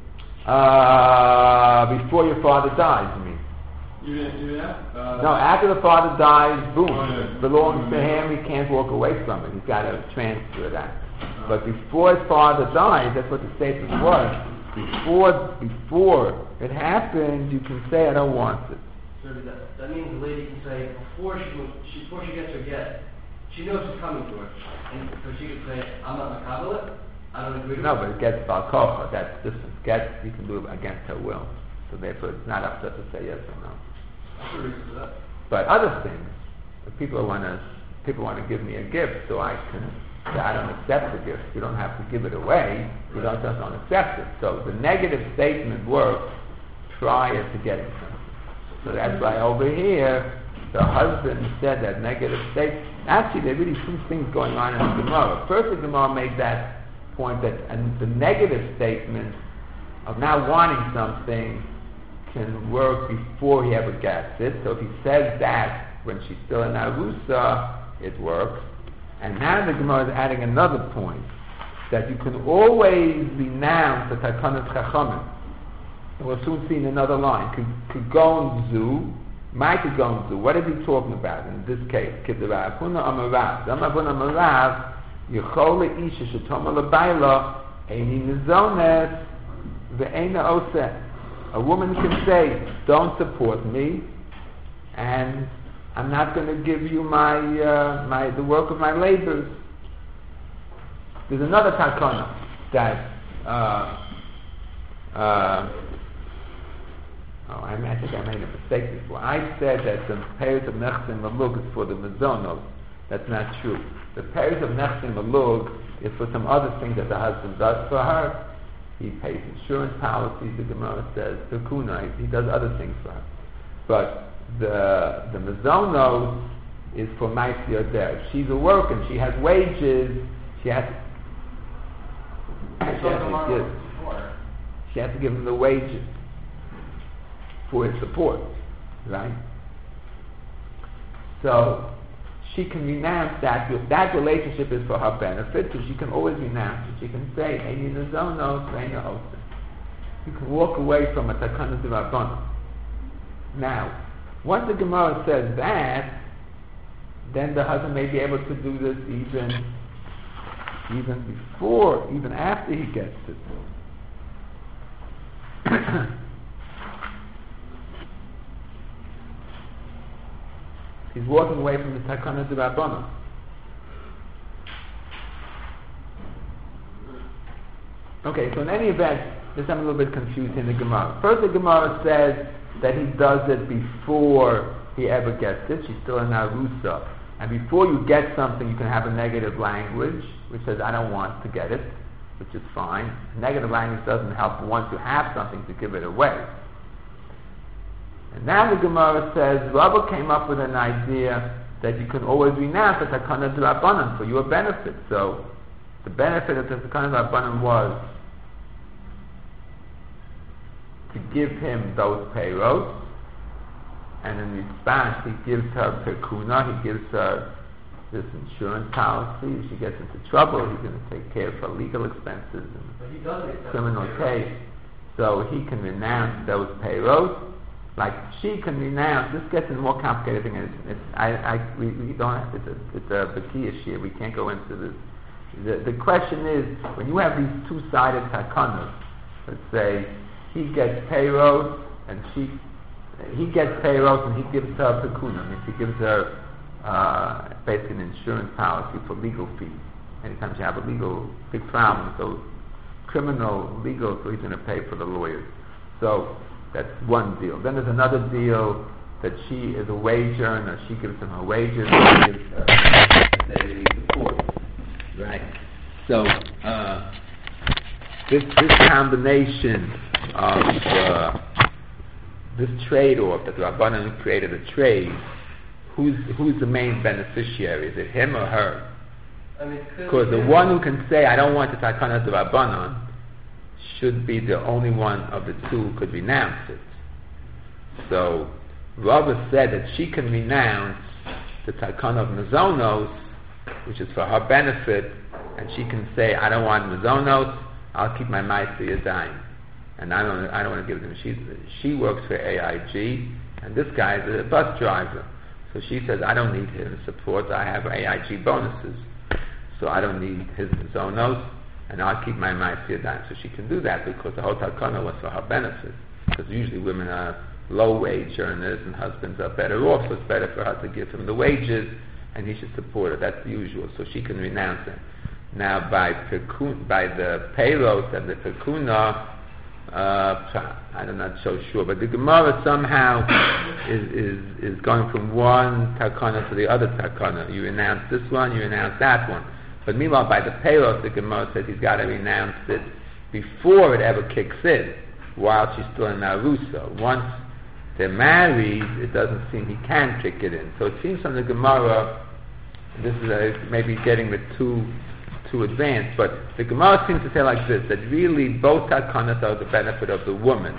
Uh, before your father dies, you mean? Even, even after? Uh, No, after the father dies, boom, Oh, yeah. it belongs to him, he can't walk away from it. He's got to transfer that. But before his father died, that's what the statement was. Before, before it happened, you can say, I don't want it. So that, that means the lady can say, before she, she before she gets her get, she knows it's coming to her. And so she can say, I'm not makabel it, I don't agree with No, it. but it gets balkocha, that's different. Get, you can do it against her will. So therefore it's not up to her to say yes or no. That's the reason for that. But other things, if people want to, people want to give me a gift, so I can say I don't accept the gift. You don't have to give it away. You don't just don't accept it. So the negative statement works prior to getting something. So that's why over here the husband said that negative statement. Actually, there are really two things going on in the Gemara. First, the Gemara made that point that and the negative statement of now wanting something can work before he ever gets it. So if he says that when she's still in Arusa, it works. And now the Gemara is adding another point, that you can always renounce the Takonet Chachamim. We'll soon see in another line. Kugon Zu, my Kugon Zu, what is he talking about in this case? Kidirav, Huna Amarav, Zamavun Amarav, Yechole Isha Shetoma Labaila, Eini Nizonet, Ve'ena Oseh. A woman can say, don't support me, and I'm not going to give you my, uh, my, the work of my labors. There's another takana that, uh, uh, oh, I, I think I made a mistake before. I said that the payers of Nechsin Malug is for the Mazonos. That's not true. The payers of Nechsin Malug is for some other things that the husband does for her. He pays insurance policies, the Gemara says, the Kuna, he does other things for her. But the the Mazonos is for Ma'aseh Yodeh. If she's a worker and she has wages, she has to, she has to give, she has to give him the wages for his support, right? So she can renounce that. That relationship is for her benefit, so she can always renounce it. She can say, "Eini Nazonos, Eini Osen." You can walk away from a Takana D'Rabbanan. Now, once the Gemara says that, then the husband may be able to do this even, even before, even after he gets it. He's walking away from the Takana D'Rabbanan. Okay, so in any event, this I'm a little bit confused in the Gemara. First, the Gemara says that he does it before he ever gets it. She's still in Arusa. And before you get something, you can have a negative language, which says, I don't want to get it, which is fine. Negative language doesn't help once you have something to give it away. And now the Gemara says, Rabba came up with an idea that you can always renounce the Takana D'Rabbanan for your benefit. So, the benefit of the Takana D'Rabbanan was to give him those payros, and in response he gives her perkuna, he gives her this insurance policy. If she gets into trouble, he's going to take care of her legal expenses and criminal case. So he can renounce those payros, like she can renounce. This gets into more complicated thing. It's, it's, I, I, we, we don't have, it's a, it's a Baki issue. We can't go into this. The, the question is, when you have these two-sided takanas, let's say he gets payros and she, he gets payros and he gives her pekuna, means he gives her uh, basically an insurance policy for legal fees. Anytime you have a legal big problem, so criminal legal, so he's going to pay for the lawyers. So that's one deal. Then there's another deal that she is a wage earner. She gives him her wages. He gives her the support. Right. So uh, this this combination of uh, this trade-off that Rabbanan created a trade. Who's who's the main beneficiary? Is it him or her? Because the one who can say, I don't want the Takana D'Rabbanan, should be the only one of the two who could renounce it. So, Rava said that she can renounce the Takana of Mazonos, which is for her benefit, and she can say, I don't want Mazonos, I'll keep my Ma'aseh Yadayim. And I don't, I don't want to give them. She, she works for A I G, and this guy is a bus driver. So she says, I don't need his support, I have A I G bonuses. So I don't need his zonos, and I'll keep my Ma'aseh Yadayim. So she can do that because the whole Takana was for her benefit. Because usually women are low wage earners and husbands are better off, so it's better for her to give him the wages and he should support her. That's the usual. So she can renounce it. Now by perkun, by the payros and the perkuna, Uh, I'm not so sure, but the Gemara somehow is, is is going from one takana to the other takana. You renounce this one, you renounce that one. But meanwhile, by the payros, the Gemara says he's got to renounce it before it ever kicks in, while she's still in Arusa. Once they're married, it doesn't seem he can kick it in. So it seems from the Gemara, this is a, maybe getting the two too advanced, but the Gemara seems to say like this, that really both takanas are the benefit of the woman.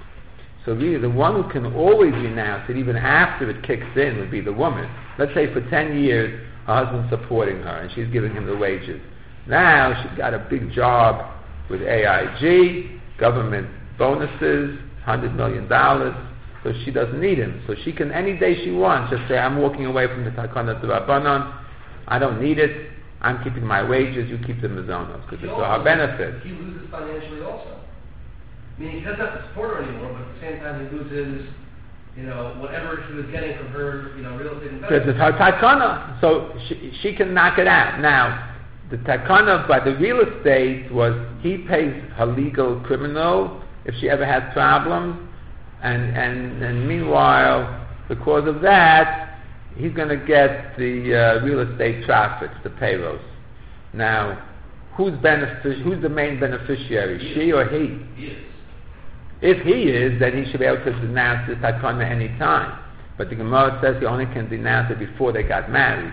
So really the one who can always renounce it, even after it kicks in, would be the woman. Let's say for ten years, her husband's supporting her, and she's giving him the wages. Now she's got a big job with A I G, government bonuses, one hundred million dollars, so she doesn't need him. So she can, any day she wants, just say, I'm walking away from the Takana D'Rabbanan, I don't need it, I'm keeping my wages, you keep the mazonos, because it's for our benefit. He loses financially also. I mean, he doesn't have to support her anymore, but at the same time he loses, you know, whatever she was getting from her, you know, real estate investment. Because it's her takana, so she, she can knock it out. Now, the takana by the real estate was he pays her legal criminal if she ever has problems, and, and, and meanwhile, because of that, he's going to get the uh, real estate profits, the payros. Now, who's benefic- Who's the main beneficiary, he she or he? He is. If he is, then he should be able to denounce this takana any time. But the Gemara says he only can denounce it before they got married.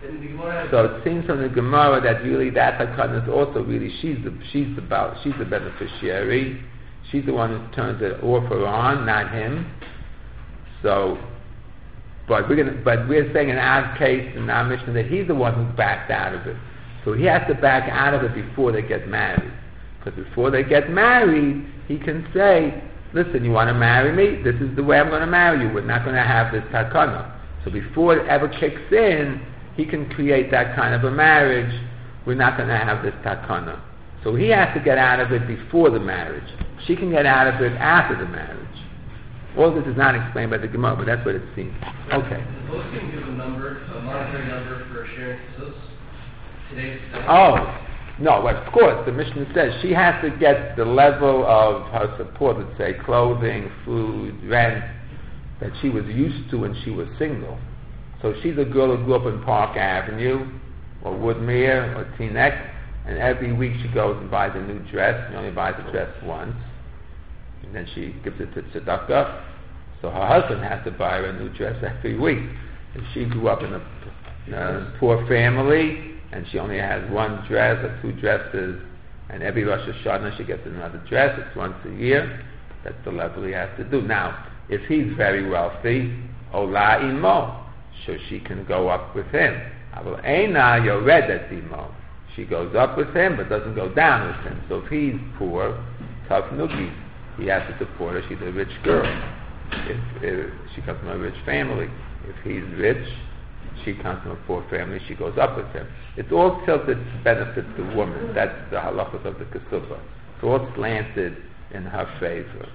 So it seems from the Gemara that really that takana is also really she's the she's the she's the beneficiary. She's the one who turns the offer on, not him. So But we're gonna, but we're saying in our case, in our mission, that he's the one who backed out of it. So he has to back out of it before they get married. Because before they get married, he can say, listen, you want to marry me? This is the way I'm going to marry you. We're not going to have this takana. So before it ever kicks in, he can create that kind of a marriage. We're not going to have this takana. So he has to get out of it before the marriage. She can get out of it after the marriage. All this is not explained by the Gemara, but that's what it seems. Okay. Does Poskim give a number, a monetary number for sharing kisus? Today's Oh, no, well, of course, the Mishnah says she has to get the level of her support, let's say clothing, food, rent, that she was used to when she was single. So she's a girl who grew up in Park Avenue, or Woodmere, or Teaneck, and every week she goes and buys a new dress. She only buys a dress once, and then she gives it to tzedakah. So her husband has to buy her a new dress every week. And she grew up in a, in a poor family, and she only has one dress or two dresses, and every Rosh Hashanah she gets another dress. It's once a year. That's the level he has to do. Now, if he's very wealthy, Ola imo, so she can go up with him. Aval eina yoredet imo. She goes up with him, but doesn't go down with him. So if he's poor, tough noogie, he has to support her. She's a rich girl. If, if she comes from a rich family, if he's rich, she comes from a poor family, she goes up with him. It's all tilted to benefit the woman. That's the halachas of the kesubah. It's all slanted in her favor.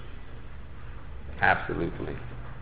Absolutely.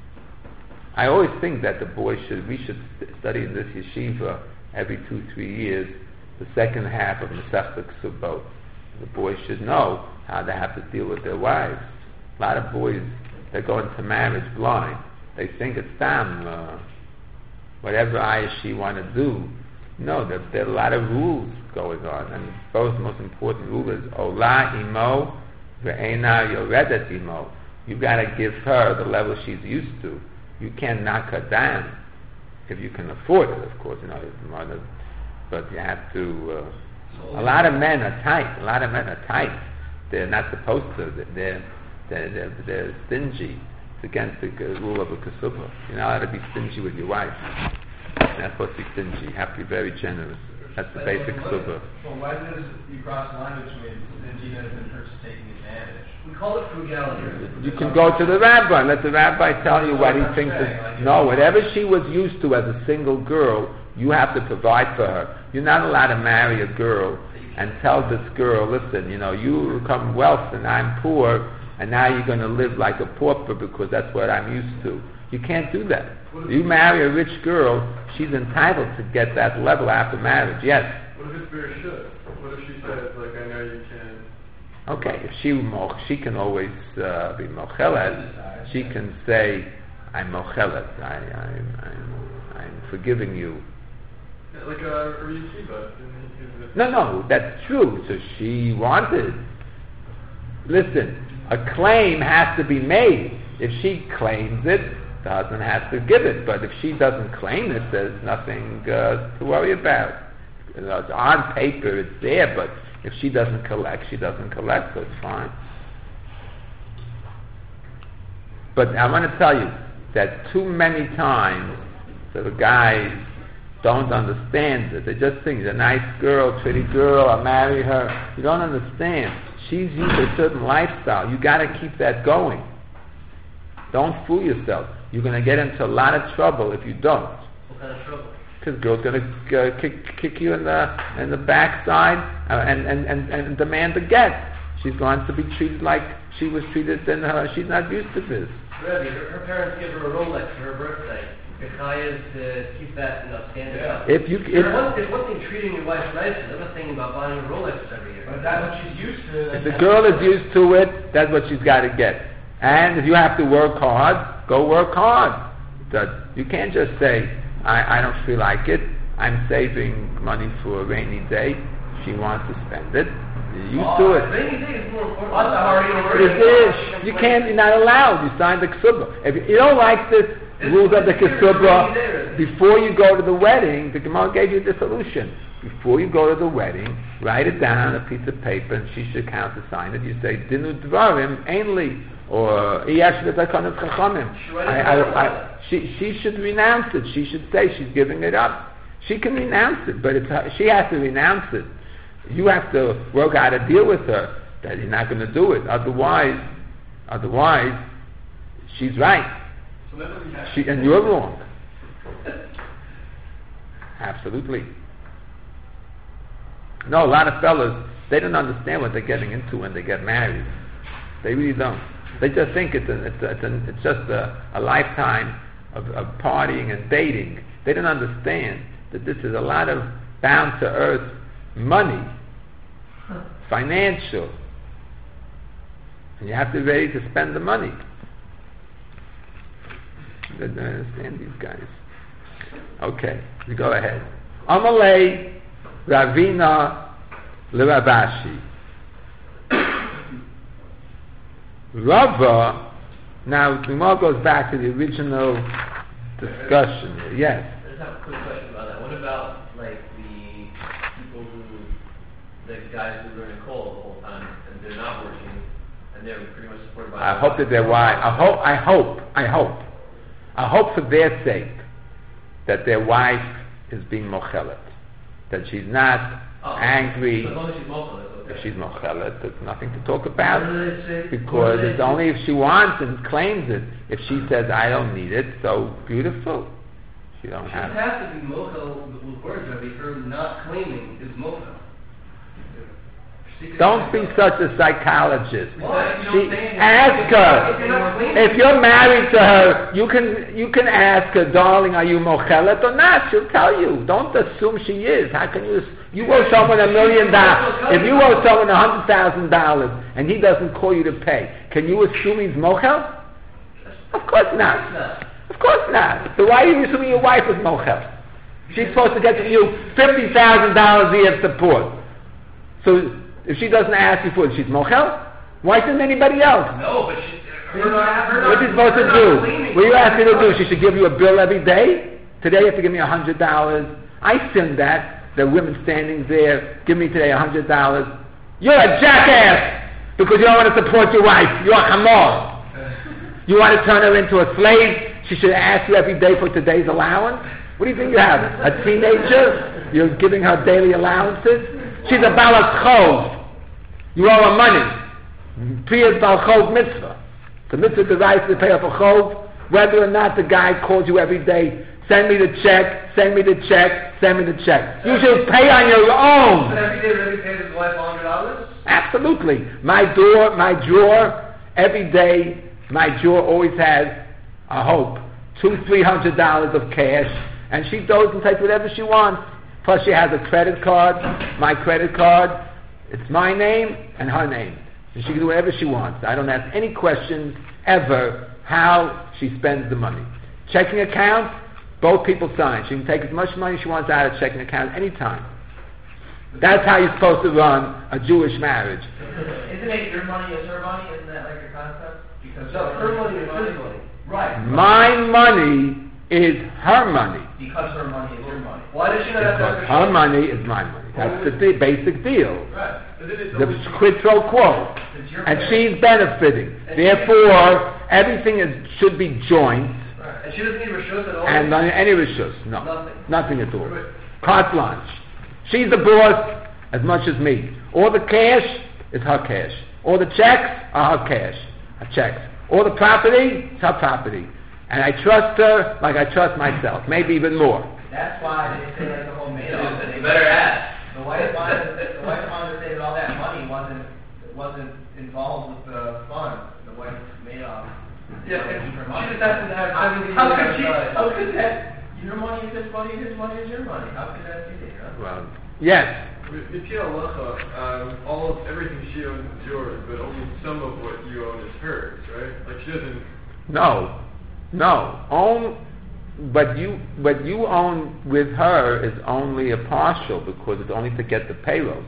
I always think that the boys should, we should st- study in this yeshiva every two, three years, the second half of Masechta Kesubot. The boys should know how they have to deal with their wives. A lot of boys, they go into marriage blind. They think it's time, uh, whatever I or she want to do. No, there, there are a lot of rules going on. And both most important rule is Ola imo ve'ena yoredet imo. You've got to give her the level she's used to. You can't knock her down if you can afford it, of course. You know, mother, but you have to. Uh, a lot of men are tight. A lot of men are tight. They're not supposed to. They're they're they're, they're stingy. It's against the uh, rule of a kesubah. You're not allowed to be stingy with your wife. You're not supposed to be stingy. You have to be very generous. That's the basic kesubah. Well, why does you cross the line between stinginess and her taking advantage? We call it frugality. You can go to the rabbi. Let the rabbi tell you what he thinks is. No, whatever she was used to as a single girl, you have to provide for her. You're not allowed to marry a girl and tell this girl, listen, you know, you become wealth and I'm poor, and now you're going to live like a pauper because that's what I'm used to. You can't do that. You marry a rich girl, she's entitled to get that level after marriage. Yes? What if it's very should? What if she says, like, I know you can... Okay, if she moch, she can always uh, be mochelet. She can say, I'm mochelet. I, I, I'm, I'm forgiving you. Yeah, like a, a yeshiva. No, no, that's true. So she wanted. Listen, a claim has to be made. If she claims it, the husband has to give it. But if she doesn't claim it, there's nothing uh, to worry about. You know, it's on paper, it's there, but if she doesn't collect, she doesn't collect, so it's fine. But I want to tell you that too many times the guys don't understand it. They just think, she's a nice girl, pretty girl, I'll marry her. You don't understand. She's used to a certain lifestyle. You got to keep that going. Don't fool yourself. You're going to get into a lot of trouble if you don't. What kind of trouble? Because girl's going to uh, kick, kick you in the in the backside uh, and, and, and, and demand a get. She's going to be treated like she was treated in her. She's not used to this. Rebbe, her, her parents give her a Rolex for her birthday. Your chaya is to keep that in a standard Yeah. up. If you, It's if, one, it's one thing treating your wife nicely, another thing about buying a Rolex every year. But that's what she's used to. if the girl is used to it, that's what she's got to get. And if you have to work hard, go work hard. That you can't just say, I, I don't feel like it. I'm saving money for a rainy day. She wants to spend it. You Oh, do it. Rainy day is more important. What's the hurry over It is. You can't. You're not allowed. You signed the kesubah. If you don't like this rules of the kesubah, before you go to the wedding, the Gemara gave you the solution. Before you go to the wedding, write it down on a piece of paper, and she should countersign it. You say, Dinu Dvarim, Ainli, or Iyash V'Takonos Chachamim. I- I- I- She she should renounce it. She should say she's giving it up. She can renounce it, but it's her, she has to renounce it. You have to work out a deal with her that you're not going to do it. Otherwise, otherwise, she's right. So that doesn't have She and you're wrong. Absolutely. No, a lot of fellas, they don't understand what they're getting into when they get married. They really don't. They just think it's a, it's a, it's, a, it's just a, a lifetime of, of partying and dating. They don't understand that this is a lot of down to earth money, financial, and you have to be ready to spend the money. They don't understand these guys. Okay, we go ahead. Amalei Ravina Lerabashi. Rava, now the Gemara goes back to the original discussion here. Yes. I just have a quick question about that. What about like the people who, the guys who learn in Cole the whole time and they're not working and they're pretty much supported by. I hope that their wife. I hope. I hope. I hope. I hope for their sake that their wife is being mochelet, that she's not Oh, angry. So as long as she's mochelet, it's okay. If she's mochelet, there's nothing to talk about, What do they say? What because do they it's do? only if she wants and claims it. If she says I don't need it, so beautiful. She don't She have. has to be mochel with words, Rabbi. Her not claiming is mochel. Don't be such a psychologist. What? You She, don't say ask anything. her. If you're not claiming- If you're married to her, you can you can ask her, darling, are you mochelet or not? She'll tell you. Don't assume she is. How can you? You owe someone a million dollars. If you owe someone a hundred thousand dollars and he doesn't call you to pay, can you assume he's mochel? Of course not. Of course not. So why are you assuming your wife is mochel? She's supposed to get from you fifty thousand dollars a year of support. So if she doesn't ask you for it, she's mochel? Why shouldn't anybody else? No, but she. Her not, her What's she supposed to do? What do you ask her to do? She should give you a bill every day? Today you have to give me a hundred dollars. I send that. The women standing there, give me today a hundred dollars. You're a jackass because you don't want to support your wife. You're a hamor. You want to turn her into a slave? She should ask you every day for today's allowance? What do you think you have? A teenager? You're giving her daily allowances? She's a balas chov. You owe her money. Priyas bal chov mitzvah. The mitzvah the right to pay off a chov, whether or not the guy calls you every day, send me the check, send me the check, send me the check. You should pay on your own. But every day Rabbi pays his wife one hundred dollars? Absolutely. My door, my drawer, every day, my drawer always has, I hope, two, three hundred dollars of cash, and she goes and takes whatever she wants. Plus she has a credit card, my credit card, it's my name and her name. And she can do whatever she wants. I don't ask any questions ever how she spends the money. Checking account, both people sign. She can take as much money as she wants out of a checking account anytime. That's how you're supposed to run a Jewish marriage. Isn't it your money is her money? Isn't that like your concept? Because No, her money is his money. Right. My money is her money. Because her money is your money. Why does she not have to Because have her money is my money. That's the de- basic deal. Right. But then it's The always quid pro quo. it's your And money. she's benefiting. Therefore, everything is, should be joint. Right. And she doesn't need rishus at all? And on any rishus. No. Nothing. Nothing at all. Carte blanche. She's the boss as much as me. All the cash is her cash. All the checks are her cash. Her checks. All the property is her property. And I trust her like I trust myself. Maybe even more. That's why they say like the whole Madoff. You better ask. The wife wanted, the wife wanted to say that all that money wasn't wasn't involved with the fund. The wife made off. Yeah, keep and her she money. just happens to have How- seventy How million could she? outside. How could that? Your money is his money. His money is your money. How could that be there? Huh? Well, yes. If you um, all of everything she owns is yours, but only some of what you own is hers, right? Like she doesn't. No. No. Own, but you, what you own with her is only a partial because it's only to get the payrolls.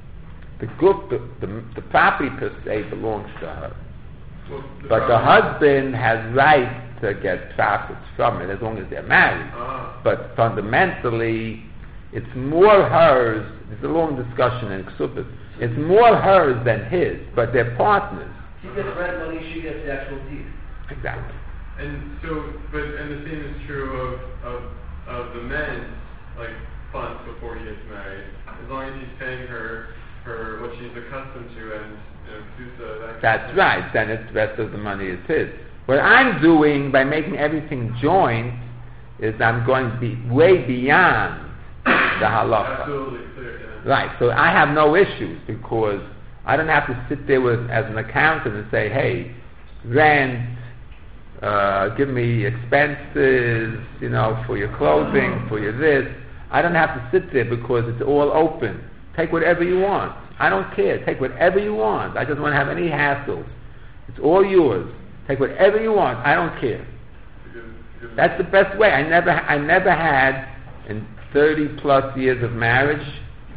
The group, the, the, the property per se belongs to her. Well, the But the problem- husband has right to get profits from it as long as they're married. Ah. But fundamentally, it's more hers. It's a long discussion in Ksubit. It's more hers than his, but they're partners. He gets rent money, she gets the actual deed. Exactly. And so, but and the same is true of of of the men's like funds before he gets married. As long as he's paying her for what she's accustomed to, and you know, Kusa, that. That's right. Then it's, the rest of the money is his. What I'm doing by making everything joint is I'm going to be way beyond the halacha. Absolutely clear. Yeah. Right. So I have no issues because I don't have to sit there with as an accountant and say, hey, rent. Uh, give me expenses, you know, for your clothing, for your this. I don't have to sit there because it's all open. Take whatever you want. I don't care. Take whatever you want. I just want to have any hassles. It's all yours. Take whatever you want. I don't care. That's the best way. I never, I never had in thirty plus years of marriage,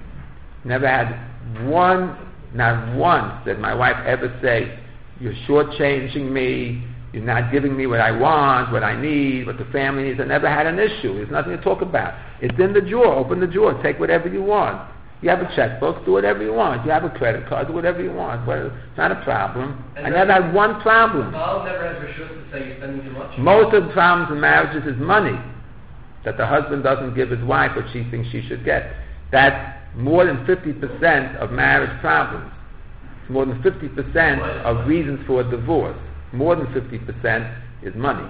never had one, not once did my wife ever say, "You're shortchanging me. You're not giving me what I want, what I need, what the family needs." I never had an issue. There's nothing to talk about. It's in the drawer. Open the drawer. Take whatever you want. You have a checkbook. Do whatever you want. You have a credit card. Do whatever you want. Well, it's not a problem. And I never had one problem. Paul never has rishus to say you're spending too much. Most of the problems in marriages is money that the husband doesn't give his wife what she thinks she should get. That's more than fifty percent of marriage problems. It's more than fifty percent of reasons for a divorce. More than fifty percent is money.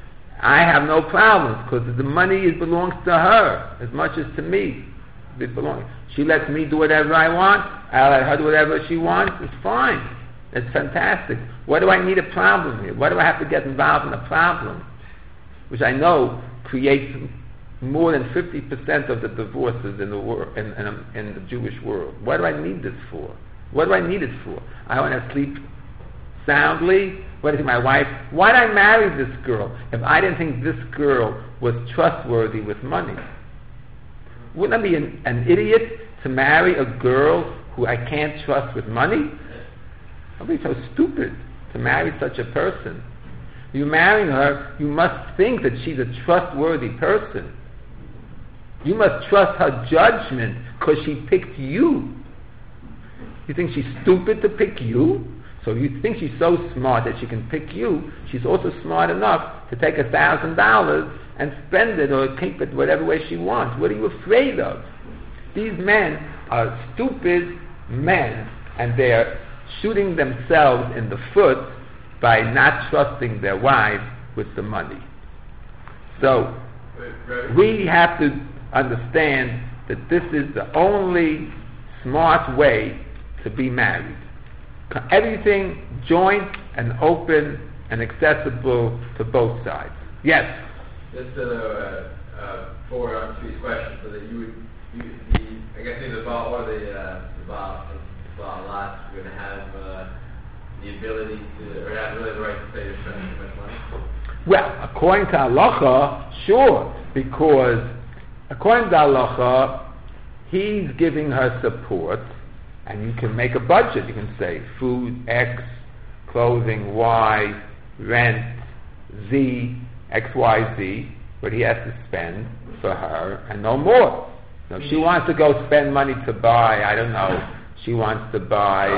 I have no problems because the money is, belongs to her as much as to me. It belongs. She lets me do whatever I want. I let her do whatever she wants. It's fine. It's fantastic. Why do I need a problem here? Why do I have to get involved in a problem, which I know creates more than fifty percent of the divorces in the world, in, in, in the Jewish world? What do I need this for? What do I need it for? I want to sleep soundly. What is my wife? Why did I marry this girl if I didn't think this girl was trustworthy with money? Wouldn't I be an, an idiot to marry a girl who I can't trust with money? I'd be so stupid to marry such a person. You marrying her, you must think that she's a trustworthy person. You must trust her judgment because she picked you. You think she's stupid to pick you? So you think she's so smart that she can pick you, she's also smart enough to take a thousand dollars and spend it or keep it whatever way she wants. What are you afraid of? These men are stupid men, and they're shooting themselves in the foot by not trusting their wives with the money. So we have to understand that this is the only smart way to be married. Everything joint and open and accessible to both sides. Yes? Just to uh, uh, forward on Sweet's question, so that you would, you, the, I guess either the Baal or the uh, the Baal, the Baal lots would have uh, the ability to, or have really the right to say you're spending too much money? Well, according to halacha, sure, because according to halacha, he's giving her support. And you can make a budget. You can say food X, clothing Y, rent Z, X, Y, Z, what he has to spend for her, and no more. Now, if she wants to go spend money to buy, I don't know, she wants to buy,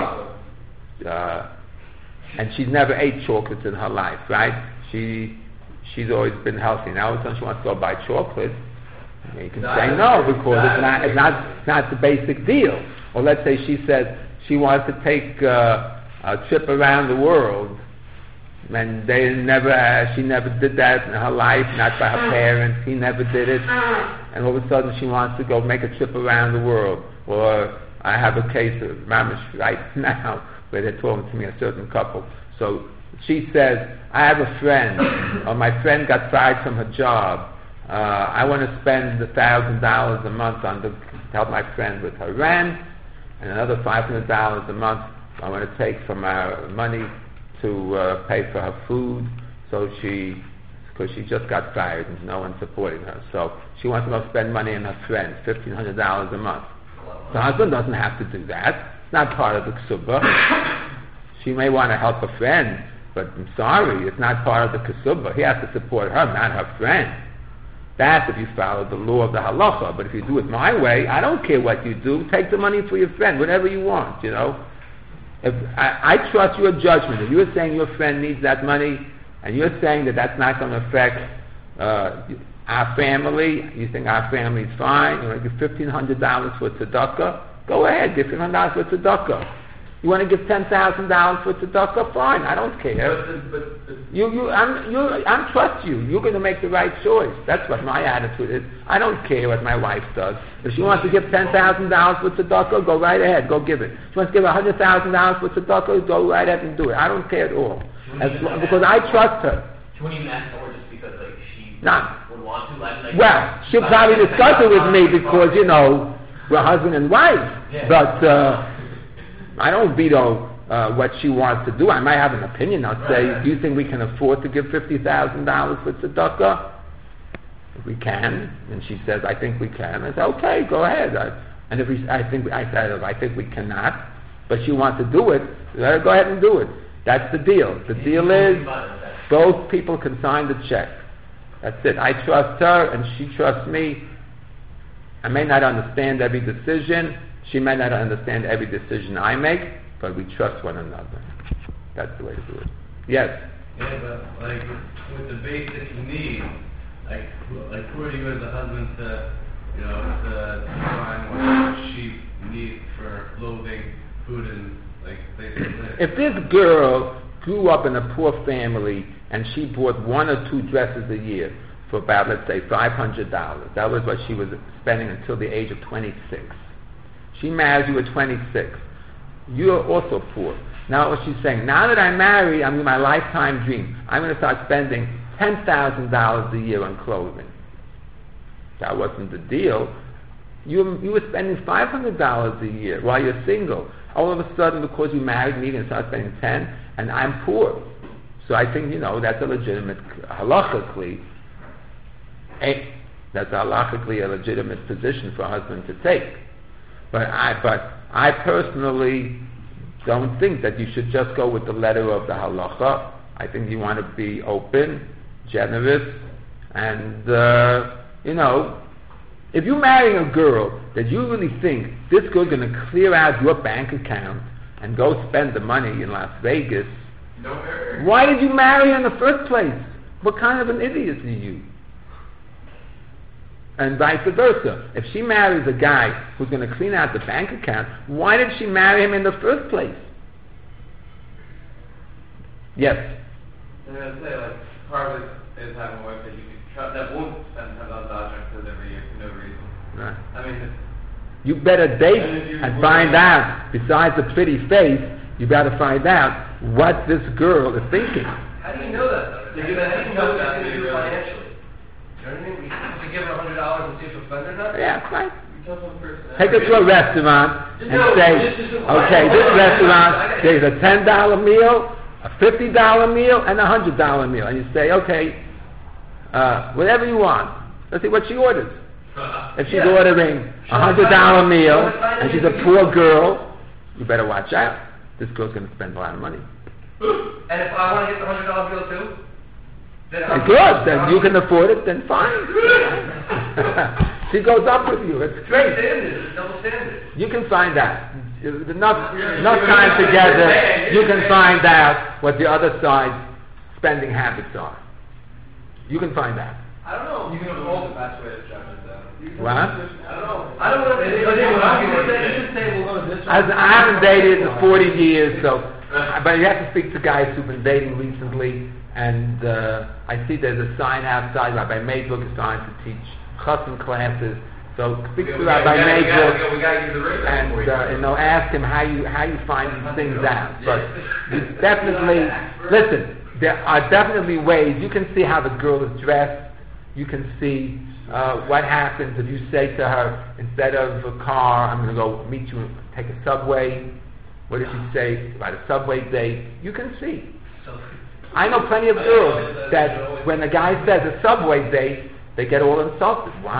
uh, and she's never ate chocolates in her life, right? She she's always been healthy. Now, all of a sudden she wants to go buy chocolate. You can say no because it's not it's not it's not the basic deal. Or let's say she says she wants to take uh, a trip around the world, and they never, uh, she never did that in her life, not by her parents. He never did it, and all of a sudden she wants to go make a trip around the world. Or I have a case of mamish right now where they're talking to me, a certain couple. So she says, "I have a friend, or my friend got fired from her job. Uh, I want to spend a thousand dollars a month on the, to help my friend with her rent." And another five hundred dollars a month I want to take from our money to uh, pay for her food. So she, because she just got fired and no one's supporting her. So she wants to go spend money on her friend, fifteen hundred dollars a month. The husband doesn't have to do that. It's not part of the ksuba. She may want to help a friend, but I'm sorry, it's not part of the kesubah. He has to support her, not her friend. That's if you follow the law of the halacha. But if you do it my way, I don't care what you do. Take the money for your friend, whatever you want, you know. If I, I trust your judgment. If you're saying your friend needs that money, and you're saying that that's not going to affect uh, our family, you think our family's fine, you want to give fifteen hundred dollars for tzedakah, go ahead, give fifteen hundred dollars for tzedakah. You want to give ten thousand dollars for tzedakah? Fine, I don't care. But, but, but You, you, I'm, you, I'm trust you. You're going to make the right choice. That's what my attitude is. I don't care what my wife does. If she wants to give ten thousand dollars for tzedakah, go right ahead, go give it. If she wants to give one hundred thousand dollars for tzedakah, go right ahead and do it. I don't care at all. As long, because I trust her. she wouldn't even ask for it just because like she Nah. would want to. Like, like, Well, she'll probably discuss it with me because, you know, we're husband and wife. Yeah. But uh, I don't veto uh, what she wants to do. I might have an opinion. I'll say, Right. do you think we can afford to give fifty thousand dollars for tzedakah? If we can, and she says, I think we can. I say, okay, go ahead. I, and if we, I think, I said, I think we cannot, but she wants to do it, let her go ahead and do it. That's the deal. The deal is both people can sign the check. That's it. I trust her and she trusts me. I may not understand every decision. She may not understand every decision I make, but we trust one another. That's the way to do it. Yes? Yeah, but like with the basic needs, like who- like who are you as a husband to, you know, to find what she needs for clothing, food, and like things like that? If this girl grew up in a poor family and she bought one or two dresses a year for about, let's say, five hundred dollars, that was what she was spending until the age of twenty-six. She marries you at twenty-six. You're also poor. Now what she's saying, now that I'm married, I'm in my lifetime dream. I'm going to start spending ten thousand dollars a year on clothing. That wasn't the deal. You, you were spending five hundred dollars a year while you're single. All of a sudden, because you married me, you're going to start spending ten, and I'm poor. So I think, you know, that's a legitimate, halachically, a, that's halachically a legitimate position for a husband to take. But I, but I personally don't think that you should just go with the letter of the halacha. I think you want to be open, generous, and, uh, you know, if you're marrying a girl that you really think this girl's going to clear out your bank account and go spend the money in Las Vegas, No error. why did you marry her in the first place? What kind of an idiot are you? And vice versa. If she marries a guy who's going to clean out the bank account, why did she marry him in the first place? Yes. I was gonna say, like, part of it is having a wife that you can trust that won't spend ten thousand dollars on clothes every year for no reason. Right. I mean, it's, You better date And if you and were- find out, besides the pretty face, you better find out what this girl is thinking. How do you know that though? Because How do you know what that's she's going to do really- financially? You know what I mean? We have to give her a hundred dollars and see if she'll spend it or not? Yeah, right. you tell one person. Take her to a restaurant and No, say, this is a- okay, this restaurant, there's a ten dollar meal, a fifty dollar meal, and a one hundred dollar meal. And you say, okay, uh, whatever you want. Let's see what she orders. If she's Yeah. ordering a one hundred dollar meal and she's a poor girl, you better watch out. This girl's going to spend a lot of money. And if I want to get the hundred dollar bill too, then I'm Good, then you can afford it, then fine. She goes up with you, it's Double great. standard. It's double standard. You can find out. Enough, enough time together, you can find out what the other side's spending habits are. You can find out. I don't know. You can avoid the best way to judge it, though. What? I don't know. I don't know. If they, if they, you should say, you should say we'll go to this. As I haven't dated in forty years, so, but you have to speak to guys who've been dating recently, and uh, I see there's a sign outside. Rabbi Maybrook is trying to teach chassan classes, so speak to Rabbi Maybrook. We gotta give the rate And uh, you know, ask him how you how you find these things out. But you definitely listen. There are definitely ways you can see how the girl is dressed. You can see uh, what happens if you say to her, instead of a car, I'm going to go meet you and take a subway. What did she say about a subway date? You can see. I know plenty of girls that when a guy says a subway date, they get all insulted. Wow,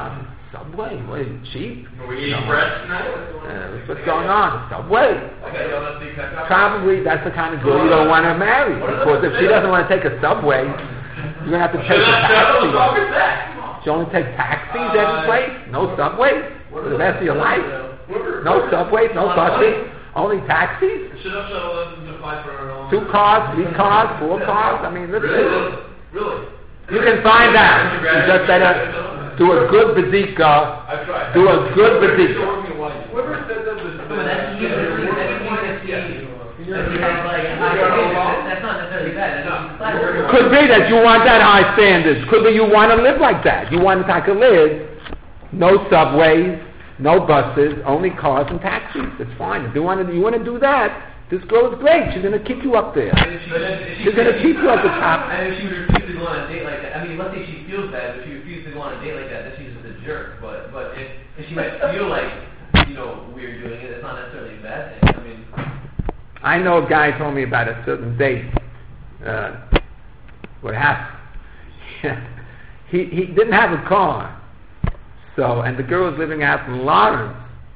Subway? What is it, cheap? Are we eating bread tonight? Uh, what's going on? Subway? Okay, yo, let's see, cut, cut. Probably that's the kind of girl you don't want to marry. Because if she doesn't want to take a Subway, you're going to have to take a taxi. She only takes taxis every place? No Subway? For the rest of your life? No Subways, no buses? Only taxis? Should have shuttled to fight for her own. Two cars, three cars, four cars? I mean, listen. Really? Really? You can find out. You just better do a good bazika. I've tried. Do a good bazika. Whoever said that was... But that's usually, that's usually, that's like, that's not necessarily bad. That's Could be that you want that high standards. Could be you want to live like that. You want to like to live. No subways, no buses, only cars and taxis. It's fine. If you want to, you want to do that, this girl is great. She's going to keep you up there. She's going to keep you at the top. And if she would refuse to go on a date like that, I mean, let's say she feels bad, but she refuses to go on a date like that, then she's just a jerk. But but if, if she might feel like, you know, we're doing it, it's not necessarily a bad thing. I mean, I know a guy told me about a certain date. Uh, what happened? he he didn't have a car, so and the girl was living out in Lawrence.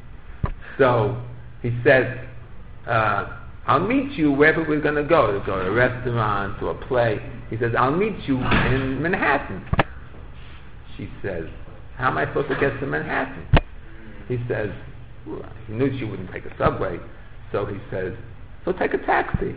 So he said, uh, "I'll meet you wherever we're going to go. To go to a restaurant, to a play." He says, "I'll meet you in Manhattan." She says, "How am I supposed to get to Manhattan?" He says, well, he knew she wouldn't take a subway, so he says, "So take a taxi."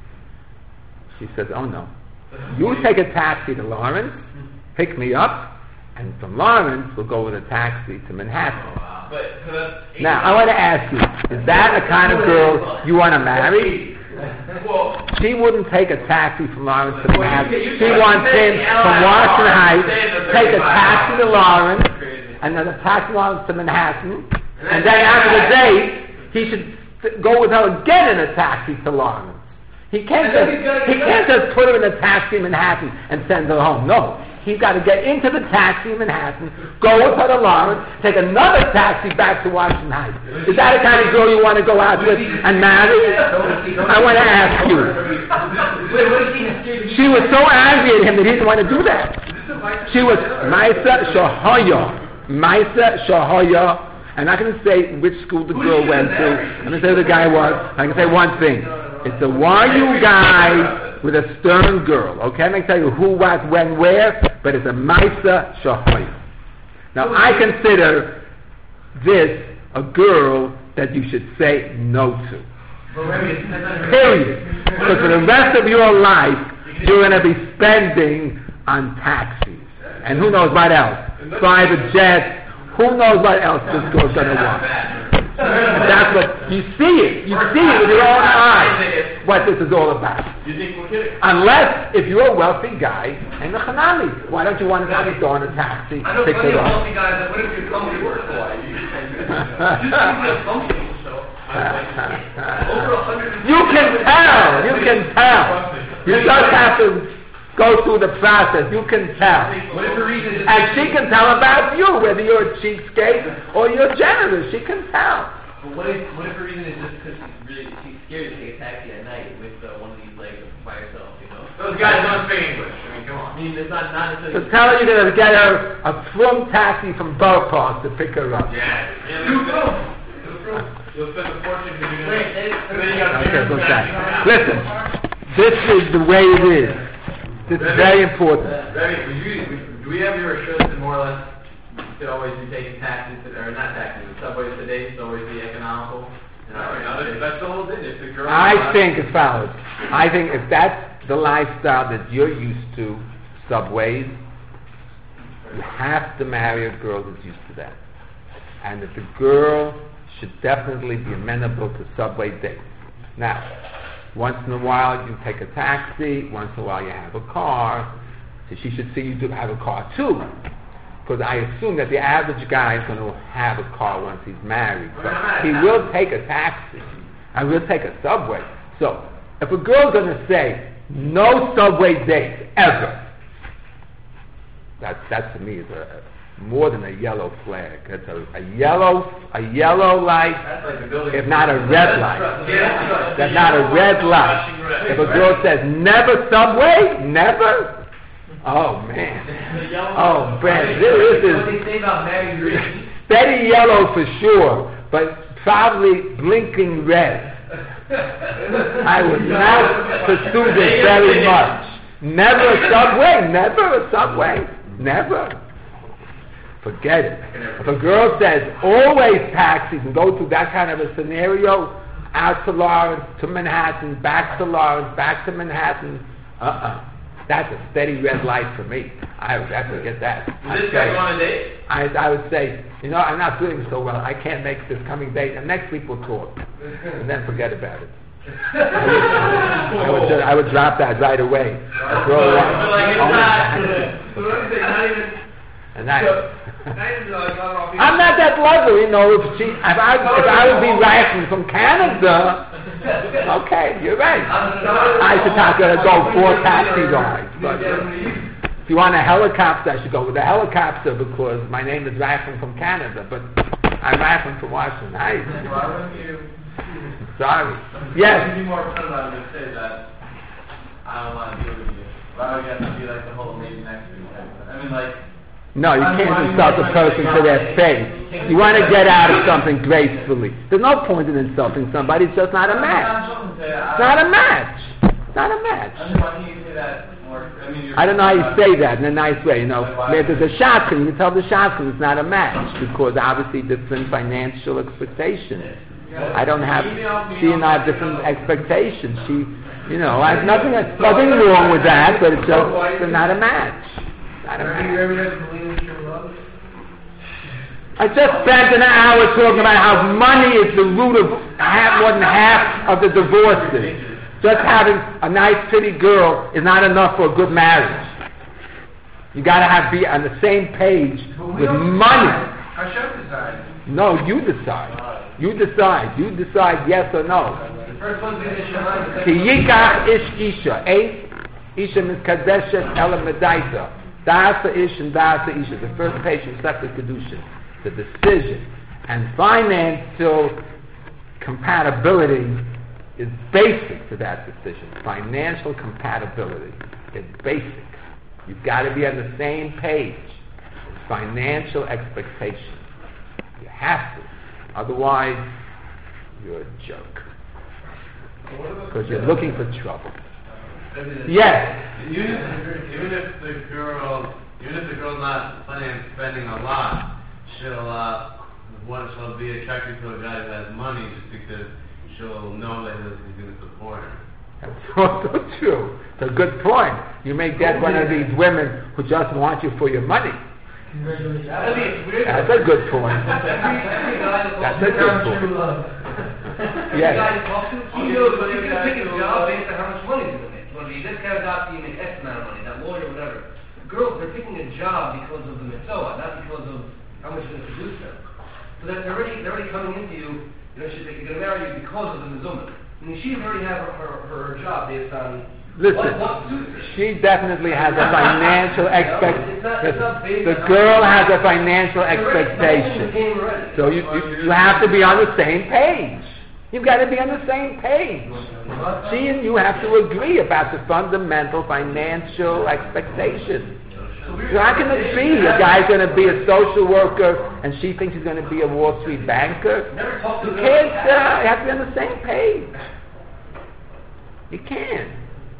She says, "Oh no. You take a taxi to Lawrence, pick me up, and from Lawrence we'll go with a taxi to Manhattan." But, Now, I want to ask you, is that the kind of girl you want to marry? well, She wouldn't take a taxi from Lawrence to Manhattan. She wants him from Washington Heights, take a taxi to Lawrence, and then a taxi to Lawrence to Manhattan, and then after the date, he should go with her again in a taxi to Lawrence. He can't just he can't just put her in a taxi in Manhattan and send her home. No. He's got to get into the taxi in Manhattan, go with her to Lawrence, take another taxi back to Washington Heights. Is that the kind of girl you want to go out with and marry? I want to ask you. She was so angry at him that he didn't want to do that. She was Maisa Shahoya. Maisa Shahoya. I'm not going to say which school the girl went to. I'm going to say who the guy was. I can say one thing. It's a Y U guy with a stern girl. Okay, I'm going to tell you who, what, when, where, but it's a Maisa Shahoya. Now, I consider this a girl that you should say no to. Period. Because for the rest of your life, you're going to be spending on taxis. And who knows what else? Private jets. Who knows what else this girl's going to want? That's what, you see it. You see it with your own eyes what this is all about. you think we're kidding? Unless, if you're a wealthy guy and a Hanali, why don't you want to have a door in a taxi? I know pick plenty it of up? wealthy guys that wouldn't feel comfortable work for why. You just functional, so. Over a hundred. You can tell. You can tell. You just have to go through the process. You can tell. Whatever reason. And she can tell about you, whether you're a cheapskate or you're generous. She can tell. But what if, whatever reason is just because she's really, she's scared to take a taxi at night with uh, one of these legs by herself, you know? Those guys don't speak English. I mean, come I on. mean, it's not, not So necessarily. tell her you're going to get her a plum taxi from Borough Park to pick her up. Yeah. Yeah, Two films. Two films. You'll spend a fortune because you're Wait, gonna... they- and then you got Okay, parents look that- that. Listen, this is the way it is. This is very important. Rebbe, would you, would, do we have your assurance that more or less you should always be taking taxis, to, or not taxis, but subways today should always be economical? You know, No, no, that's, that's the whole thing. If the girl I think as follows. I think if that's the lifestyle that you're used to, subways, you have to marry a girl that's used to that. And that the girl should definitely be amenable to subway dates. Now, once in a while you take a taxi, once in a while you have a car, so she should see you do have a car too. Because I assume that the average guy is going to have a car once he's married. So he will take a taxi. I will take a subway. So, if a girl's going to say, no subway dates, ever, that, that to me is a, more than a yellow flag. It's a, a yellow, a yellow light, That's like the building. if not a red light. Yeah. That's not a red light. If a girl says, never subway, never, Oh man. The yellow. Oh man, this What is they say about Mary Green. steady yellow for sure, but probably blinking red. I would not pursue this very much. Never a subway, never a subway, never. Forget it. If a girl says always taxis and go through that kind of a scenario, out to Lawrence, to Manhattan, back to Lawrence, back to Manhattan, uh-uh. That's a steady red light for me. I would have to get that. Does I'd this guy say- go on a date? I, I would say, you know, I'm not feeling so well. I can't make this coming date, and next week we'll talk, and then forget about it. I would, I would drop that right away. I'd throw it I feel like it's out. not. So what is it? Not even. And that, Not even like not all people. I'm not that level, you know. If she, if I, if I would be writing from Canada, okay, you're right. I should not gonna go four taxi rides, but if you want a helicopter, I should go with a helicopter because my name is Raffin from Canada, but I'm Raffin from Washington Heights. Why wouldn't you? Sorry. Why Yes. would you be more upset about it and say that I don't want to deal with you? Why would you have to be like the whole maybe next week type of- I mean, like. No, you can't insult a person to their face. You want to get out of something gracefully. There's no point in insulting somebody. It's just not a match. It's not a match. It's not a match. I mean, why can't you say that more? I mean, you're. I don't know how you say that in a nice way. You know, if there's a shotgun, you can tell the shotgun it's not a match because obviously different financial expectations. I don't have. She and I have different expectations. She, you know, I have nothing, nothing wrong with that, but it's just it's not a match. Not a match. I just spent an hour talking about how money is the root of half, more than half of the divorces. Just having a nice, pretty girl is not enough for a good marriage. You got to have be on the same page with money. Hashem decides. No, you decide. You decide. You decide yes or no. The first one's going to issue mine. Ki yikach ish isha. Eight. Isha miskadeshet ela medaita. Da'asa ish and da'asa isha. The first page in Sefer Kedushin. The decision. And financial compatibility is basic to that decision. Financial compatibility is basic. You've got to be on the same page. It's financial expectations. You have to. Otherwise, you're a jerk. Because you're looking for trouble. Yes. Even if, even if the girl, even if the girl's not planning on spending a lot, she'll uh, want she'll be attracted to a guy that has money just because she'll know that he's going to support her. That's also true. It's a good point. You may get one of these women who just want you for your money. That's a good point. That's a good point. Yes. He knows, but he's going to pick a job based on how much money he's going to make. Well, you this kind of job, you make X amount of money, that lawyer, whatever. Girls, they're picking a job because of the mitzvah, not because of how much you're going to produce them. So that they're already, they're already coming into you, you know, she's like, you're going to marry you because of the mizumah. I mean, she already has her, her, her job based on Listen, what, what suits her. she definitely has a financial It's not- it's expectation. not based The on- girl has a financial They're already- they're in the expectation. game already. So you, you, you have to be on the same page. You've got to be on the same page. She and you have to agree about the fundamental financial expectations. You're not going to be a guy's going to be a social worker and she thinks he's going to be a Wall Street banker. Never talk to You them. can't. Uh, you have to be on the same page. You can't.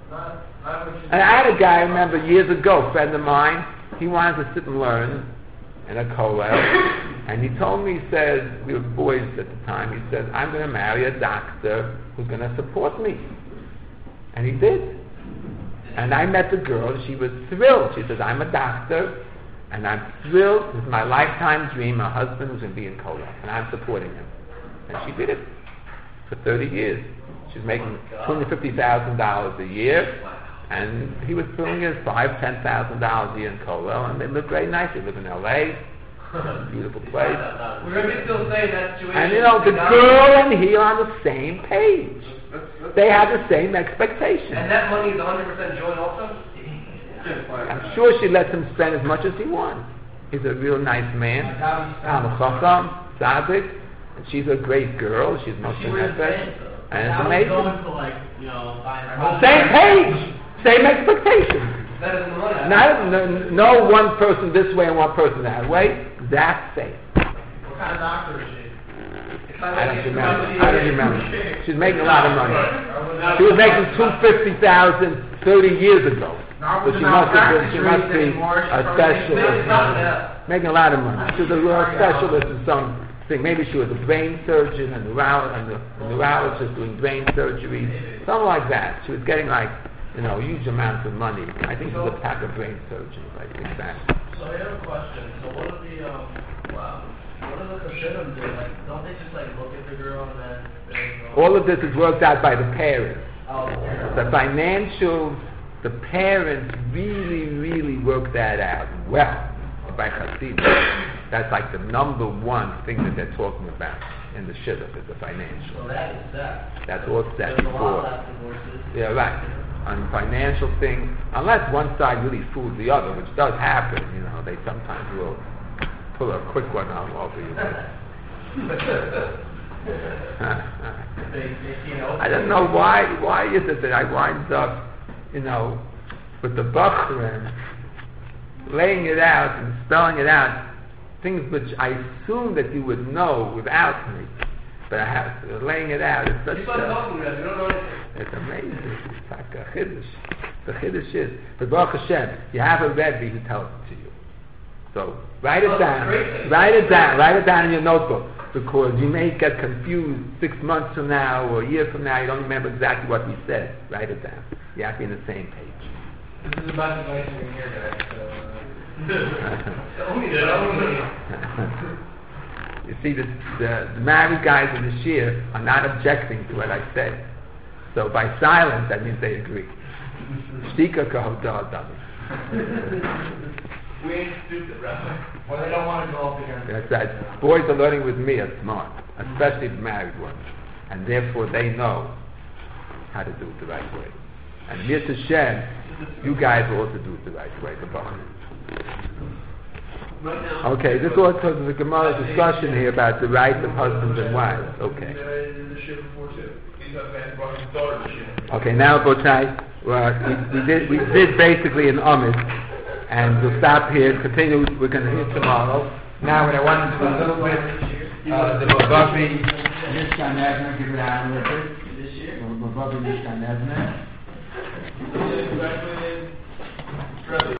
And I had a guy, I remember years ago, a friend of mine. He wanted to sit and learn in a kollel, and he told me, he said, we were boys at the time. He said, "I'm going to marry a doctor who's going to support me," and he did. And I met the girl, and she was thrilled. She says, "I'm a doctor, and I'm thrilled. This is my lifetime dream. My husband was going to be in kollel, and I'm supporting him." And she did it for thirty years. She was making two hundred fifty thousand dollars a year, and he was pulling his five, ten thousand dollars a year in kollel, and they live very nice. They live in L A, beautiful place. We're going to be still saying that situation. And you know, the girl and he are on the same page. They have the same expectations. And that money is one hundred percent joint also? I'm sure she lets him spend as much as he wants. He's a real nice man. Am Chacham, Tzaddik, and she's a great girl. She's Moshe Nefesh, and it's amazing. Going to like, you know, buy a Same page, same expectations. Better than the money. Not, no, no one person this way and one person that way. That's safe. What kind of doctor is she? I don't remember. I don't remember. She's making a lot of money. She was making two fifty thousand thirty years ago. So she must have been, she must be a specialist. Making a lot of money. She was a real specialist in some thing. Maybe she was a brain surgeon and neuro- and a neurologist doing brain surgery, something like that. She was getting like, you know, huge amounts of money. I think she's a pack of brain surgeons. I think that. So I have a question. So what are the um, wow, what are the Hasidim do? Like, don't they just like look at the girl and then they go? All of this is worked out by the parents. Oh, The financials, the parents really, really work that out well. By Hasidim, that's like the number one thing that they're talking about in the shidduch is the financial. So that is that. That's all set There's a lot before. less divorces. Yeah, right. On financial things, unless one side really fools the other, which does happen, you know, they sometimes will pull a quick one out over you. They, they see an open- I don't know why. Why is it that I wind up, you know, with the Bachrim laying it out and spelling it out, things which I assume that you would know without me, but I have laying it out. It's such You start a, talking about it, you don't know anything. it's amazing. It's like a chiddush. The chiddush is, but Baruch Hashem, you have a Rebbe who tells it to you. So write it Oh, down. great. Write it down. Write it down in your notebook, because you may get confused six months from now or a year from now. You don't remember exactly what we said. Write it down. You have to be on the same page. This is about the nice thing here, guys, so, uh, Only the only. You see, the, the, the married guys in the shir are not objecting to what I said. So by silence, that means they agree. Shtika kahodah dami. We ain't stupid, Rabbi. or they don't want to go up against. That's right. Boys are learning with me are smart, especially the married ones, and therefore they know how to do it the right way. And Mir Hashem, you guys will also do it the right way. The Bachar. Right now. Okay, this also is a Gemara discussion here about the rights of husbands and wives. Okay. Okay, now Botai, well, we, we did we did basically an Amid, and we'll stop here. Continue. We're going to hear tomorrow. Now, what I want to do a little bit of the Bavavi Mishkan Evner, give it out a little bit. This year? Bavavi Mishkan Evner.